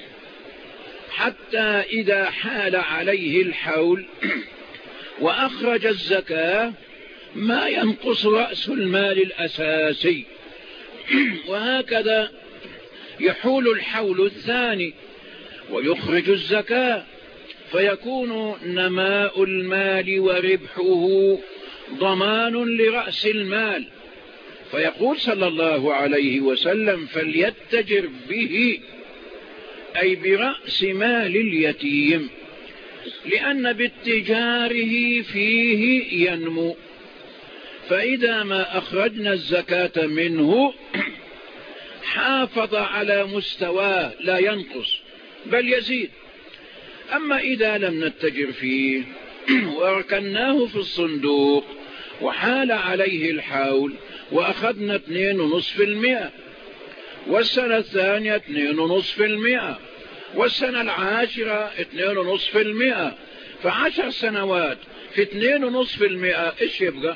S2: حتى إذا حال عليه الحول وأخرج الزكاة ما ينقص رأس المال الأساسي. وهكذا يحول الحول الثاني ويخرج الزكاة، فيكون نماء المال وربحه ضمان لرأس المال. فيقول صلى الله عليه وسلم فليتجر به، أي برأس مال اليتيم، لأن باتجاره فيه ينمو. فإذا ما أخرجنا الزكاة منه حافظ على مستواه لا ينقص بل يزيد. أما إذا لم نتجر فيه واركناه في الصندوق وحال عليه الحول وأخذنا اثنين ونصف المئة، والسنة الثانية اثنين ونصف المئة، والسنة العاشرة اثنين ونصف المئة، فعشر سنوات في اثنين ونصف المئة إيش يبقى؟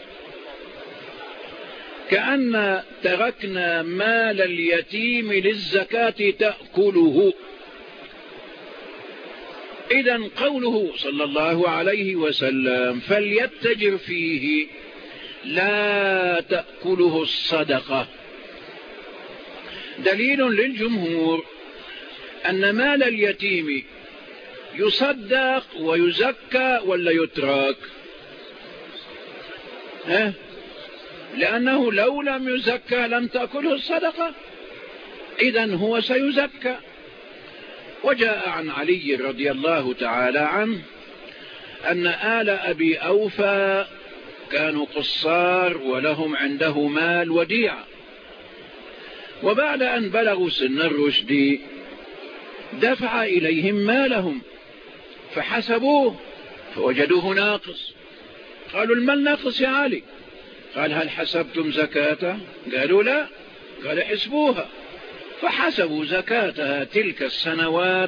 S2: كأن تركنا مال اليتيم للزكاة تأكله. إذن قوله صلى الله عليه وسلم فليتجر فيه لا تأكله الصدقة، دليل للجمهور أن مال اليتيم يصدق ويزكى ولا يترك؟ ها؟ لأنه لو لم يزكى لم تأكله الصدقة، إذن هو سيزكى. وجاء عن علي رضي الله تعالى عنه أن آل أبي أوفى كانوا قصار ولهم عنده مال وديع، وبعد أن بلغوا سن الرشد دفع إليهم مالهم فحسبوه فوجدوه ناقص. قالوا المال ناقص يا علي. قال هل حسبتم زكاته؟ قالوا لا. قال حسبوها. فحسبوا زكاتها تلك السنوات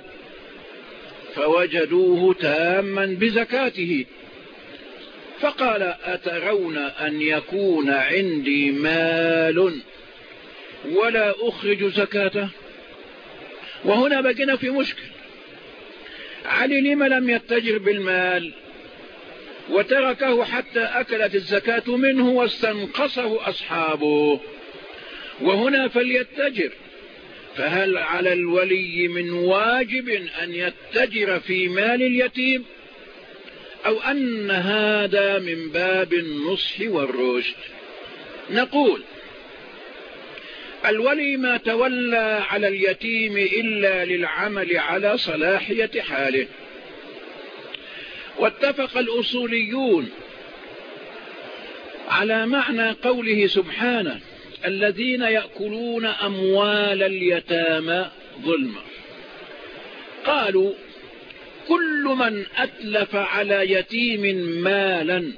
S2: فوجدوه تاما بزكاته. فقال أترون أن يكون عندي مال ولا أخرج زكاته؟ وهنا بقينا في مشكل. علي لما لم يتجر بالمال وتركه حتى أكلت الزكاة منه واستنقصه أصحابه؟ وهنا فليتجر. فهل على الولي من واجب أن يتجر في مال اليتيم، أو أن هذا من باب النصح والرشد؟ نقول الولي ما تولى على اليتيم إلا للعمل على صلاحية حاله. واتفق الأصوليون على معنى قوله سبحانه الذين يأكلون أموال اليتامى ظلما. قالوا كل من أتلف على يتيم مالا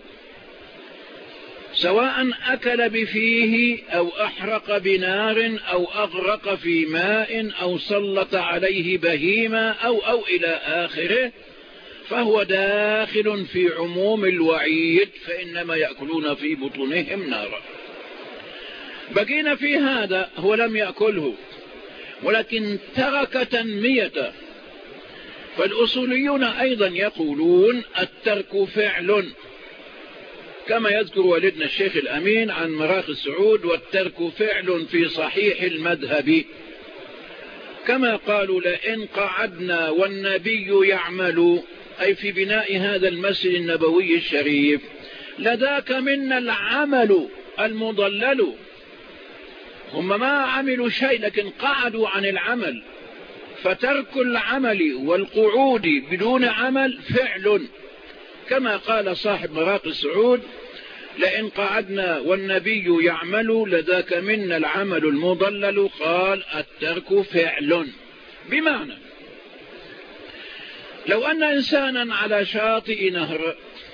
S2: سواء أكل بفيه أو أحرق بنار أو أغرق في ماء أو سلط عليه بهيمة أو أو إلى آخره فهو داخل في عموم الوعيد، فإنما يأكلون في بطونهم نارا. بقينا في هذا هو لم يأكله ولكن ترك تنميته. فالأصوليون أيضا يقولون الترك فعل، كما يذكر والدنا الشيخ الأمين عن مراخ السعود والترك فعل في صحيح المذهب. كما قالوا لئن قعدنا والنبي يعمل، أي في بناء هذا المسجد النبوي الشريف، لذاك منا العمل المضلل. هم ما عملوا شيء لكن قعدوا عن العمل، فترك العمل والقعود بدون عمل فعل، كما قال صاحب مراقي السعود: لئن قعدنا والنبي يعمل لذاك منا العمل المضلل. قال: الترك فعل. بمعنى لو أن إنسانا على شاطئ نهر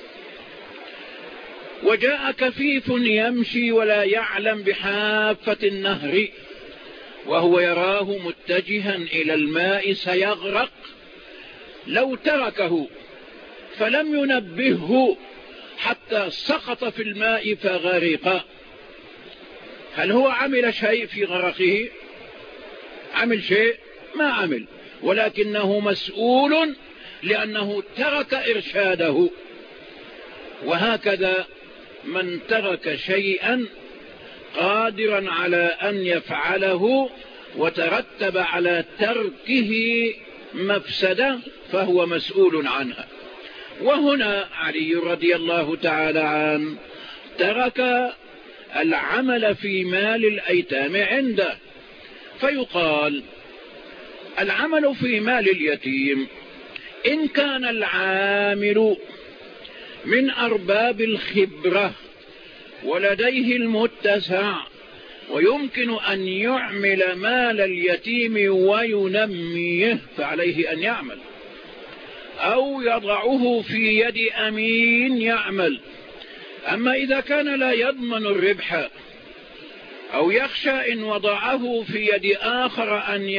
S2: وجاء كفيف يمشي ولا يعلم بحافة النهر وهو يراه متجها إلى الماء سيغرق، لو تركه فلم ينبهه حتى سقط في الماء فغرق، هل هو عمل شيء في غرقه؟ عمل شيء؟ ما عمل، ولكنه مسؤول لأنه ترك إرشاده. وهكذا من ترك شيئا قادرا على أن يفعله وترتب على تركه مفسدة فهو مسؤول عنها. وهنا علي رضي الله تعالى عنه ترك العمل في مال الأيتام عنده، فيقال: العمل في مال اليتيم إن كان العامل من أرباب الخبرة ولديه المتسع ويمكن أن يعمل مال اليتيم وينميه فعليه أن يعمل، أو يضعه في يد أمين يعمل. أما إذا كان لا يضمن الربح أو يخشى إن وضعه في يد آخر أن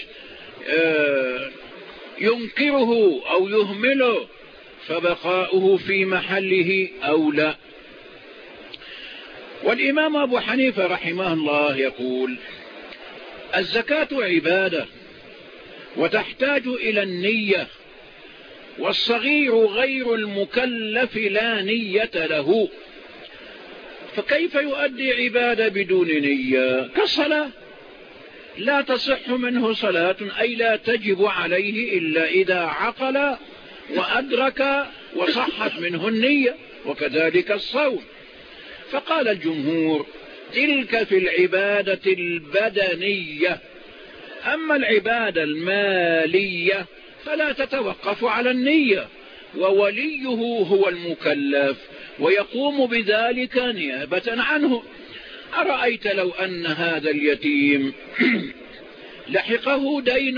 S2: ينكره أو يهمله فبقاؤه في محله أولى. والإمام أبو حنيفة رحمه الله يقول: الزكاة عبادة وتحتاج إلى النية، والصغير غير المكلف لا نية له، فكيف يؤدي عبادة بدون نية؟ كالصلاة لا تصح منه صلاة، أي لا تجب عليه إلا إذا عقل وأدرك وصحت منه النية، وكذلك الصوم. فقال الجمهور: تلك في العبادة البدنية، أما العبادة المالية فلا تتوقف على النية، ووليه هو المكلف ويقوم بذلك نيابة عنه. أرأيت لو أن هذا اليتيم لحقه دين،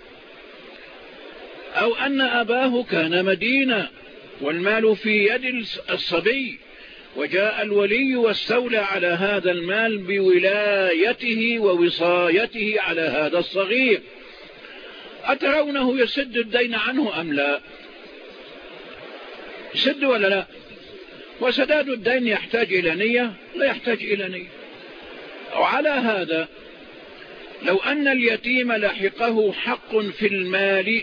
S2: أو أن أباه كان مدينا والمال في يد الصبي، وجاء الولي واستولى على هذا المال بولايته ووصايته على هذا الصغير، أترونه يسد الدين عنه أم لا؟ يسد ولا لا؟ وسداد الدين يحتاج إلى نية؟ لا يحتاج إلى نية. وعلى هذا لو أن اليتيم لحقه حق في المال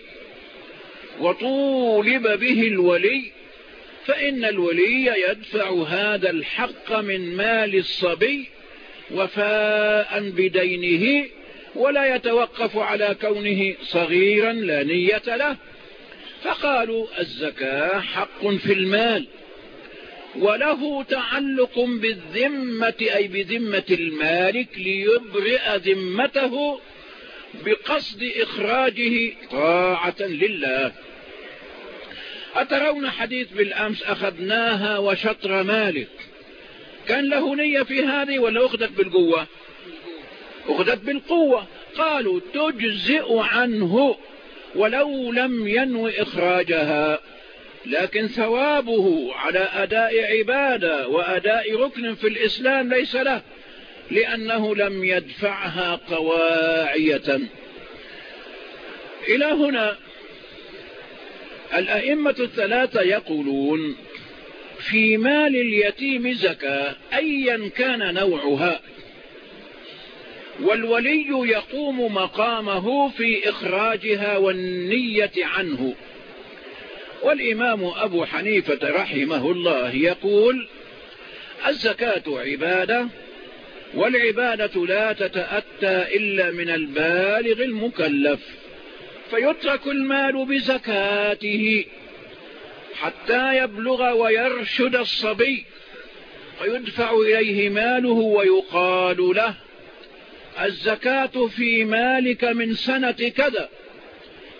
S2: وطولب به الولي، فإن الولي يدفع هذا الحق من مال الصبي وفاء بدينه، ولا يتوقف على كونه صغيرا لا نية له. فقالوا: الزكاة حق في المال وله تعلق بالذمة، أي بذمة المالك، ليبرئ ذمته بقصد إخراجه طاعة لله. أترون حديث بالأمس أخذناها وشطر مالك، كان له نية في هذه ولا أخذت بالقوة؟ أخذت بالقوة. قالوا: تجزئ عنه ولو لم ينوي إخراجها، لكن ثوابه على أداء عبادة وأداء ركن في الإسلام ليس له، لأنه لم يدفعها طواعية. إلى هنا الأئمة الثلاثة يقولون: في مال اليتيم زكاة أيا كان نوعها، والولي يقوم مقامه في إخراجها والنية عنه. والإمام أبو حنيفة رحمه الله يقول: الزكاة عبادة، والعبادة لا تتأتى إلا من البالغ المكلف، فيترك المال بزكاته حتى يبلغ ويرشد الصبي، فيدفع إليه ماله ويقال له: الزكاة في مالك من سنة كذا،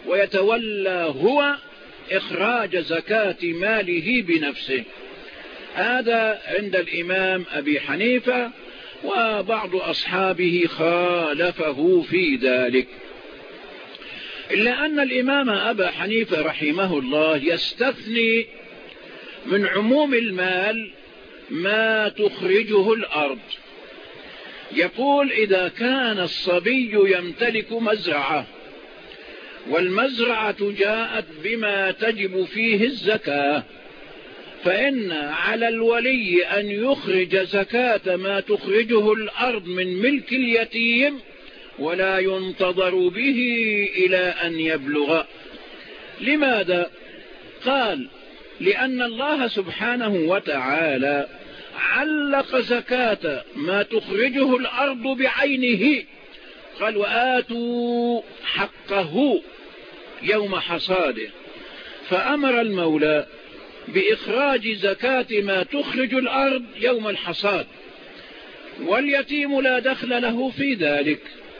S2: ويتولى هو إخراج زكاة ماله بنفسه. هذا عند الإمام أبي حنيفة، وبعض أصحابه خالفه في ذلك، إلا أن الإمام أبا حنيفة رحمه الله يستثني من عموم المال ما تخرجه الأرض. يقول إذا كان الصبي يمتلك مزرعة والمزرعة جاءت بما تجب فيه الزكاة، فإن على الولي أن يخرج زكاة ما تخرجه الأرض من ملك اليتيم، ولا ينتظر به إلى أن يبلغ. لماذا؟ قال لأن الله سبحانه وتعالى علق زكاة ما تخرجه الأرض بعينه، قال وآتوا حقه يوم حصاده، فأمر المولى بإخراج زكاة ما تخرج الأرض يوم الحصاد، واليتيم لا دخل له في ذلك.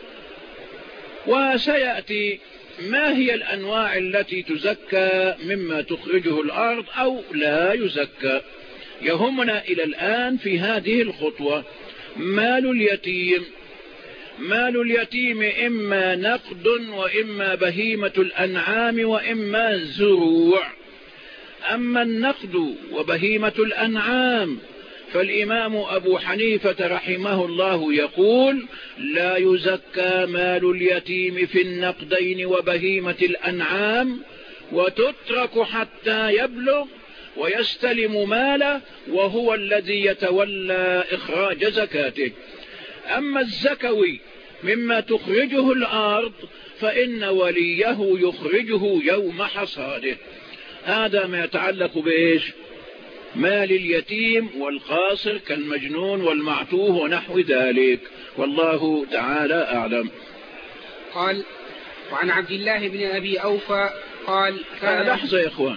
S2: وسيأتي ما هي الأنواع التي تزكى مما تخرجه الأرض أو لا يزكى. يهمنا إلى الآن في هذه الخطوة مال اليتيم. مال اليتيم إما نقد وإما بهيمة الأنعام وإما الزروع. أما النقد وبهيمة الأنعام فالإمام أبو حنيفة رحمه الله يقول لا يزكى مال اليتيم في النقدين وبهيمة الأنعام، وتترك حتى يبلغ ويستلم ماله وهو الذي يتولى إخراج زكاته. أما الزكوي مما تخرجه الأرض فإن وليه يخرجه يوم حصاده. هذا ما يتعلق بإيش؟ مال اليتيم والقاصر كالمجنون والمعتوه ونحو ذلك، والله تعالى أعلم.
S1: قال وعن عبد الله بن أبي أوفى قال
S2: كان لحظة يا إخوان،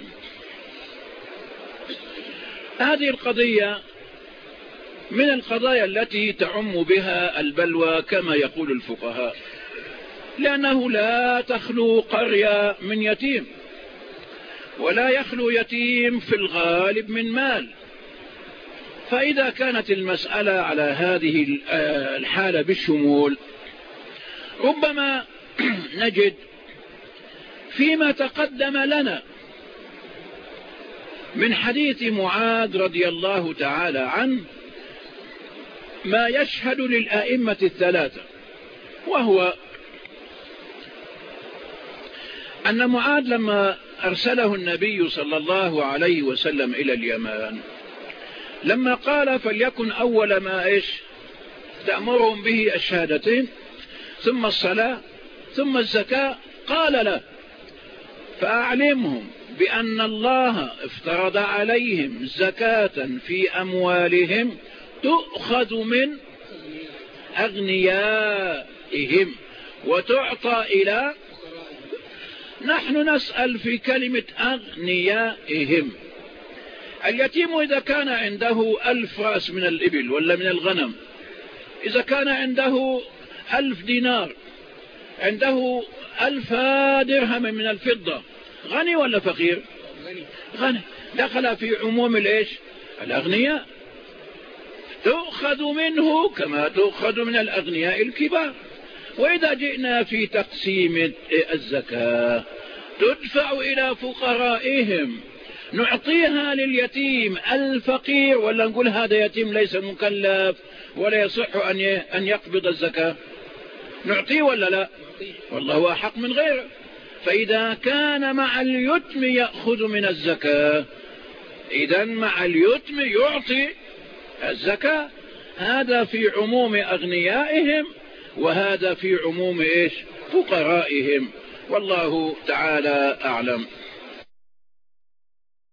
S2: هذه القضية من القضايا التي تعم بها البلوى كما يقول الفقهاء، لأنه لا تخلو قرية من يتيم، ولا يخلو يتيم في الغالب من مال. فإذا كانت المسألة على هذه الحالة بالشمول، ربما نجد فيما تقدم لنا من حديث معاذ رضي الله تعالى عنه ما يشهد للآئمة الثلاثة، وهو أن معاذ لما أرسله النبي صلى الله عليه وسلم إلى اليمن، لما قال فليكن أول ما إيش تأمرهم به الشهادتين ثم الصلاة ثم الزكاة، قال له فأعلمهم بأن الله افترض عليهم زكاة في أموالهم تؤخذ من أغنيائهم وتعطى إلى. نحن نسأل في كلمة أغنيائهم. اليتيم إذا كان عنده ألف رأس من الإبل ولا من الغنم، إذا كان عنده ألف دينار، عنده ألف درهم من الفضة، غني ولا فقير؟ غني. دخل في عموم الإيش؟ الأغنياء، تؤخذ منه كما تؤخذ من الأغنياء الكبار. وإذا جئنا في تقسيم الزكاة تدفع إلى فقرائهم، نعطيها لليتيم الفقير ولا نقول هذا يتيم ليس مكلف ولا يصح أن يقبض الزكاة؟ نعطيه ولا لا؟ والله أحق من غيره. فإذا كان مع اليتم يأخذ من الزكاة، إذن مع اليتم يعطي الزكاة. هذا في عموم أغنيائهم وهذا في عموم إيش؟ فقرائهم، والله تعالى أعلم.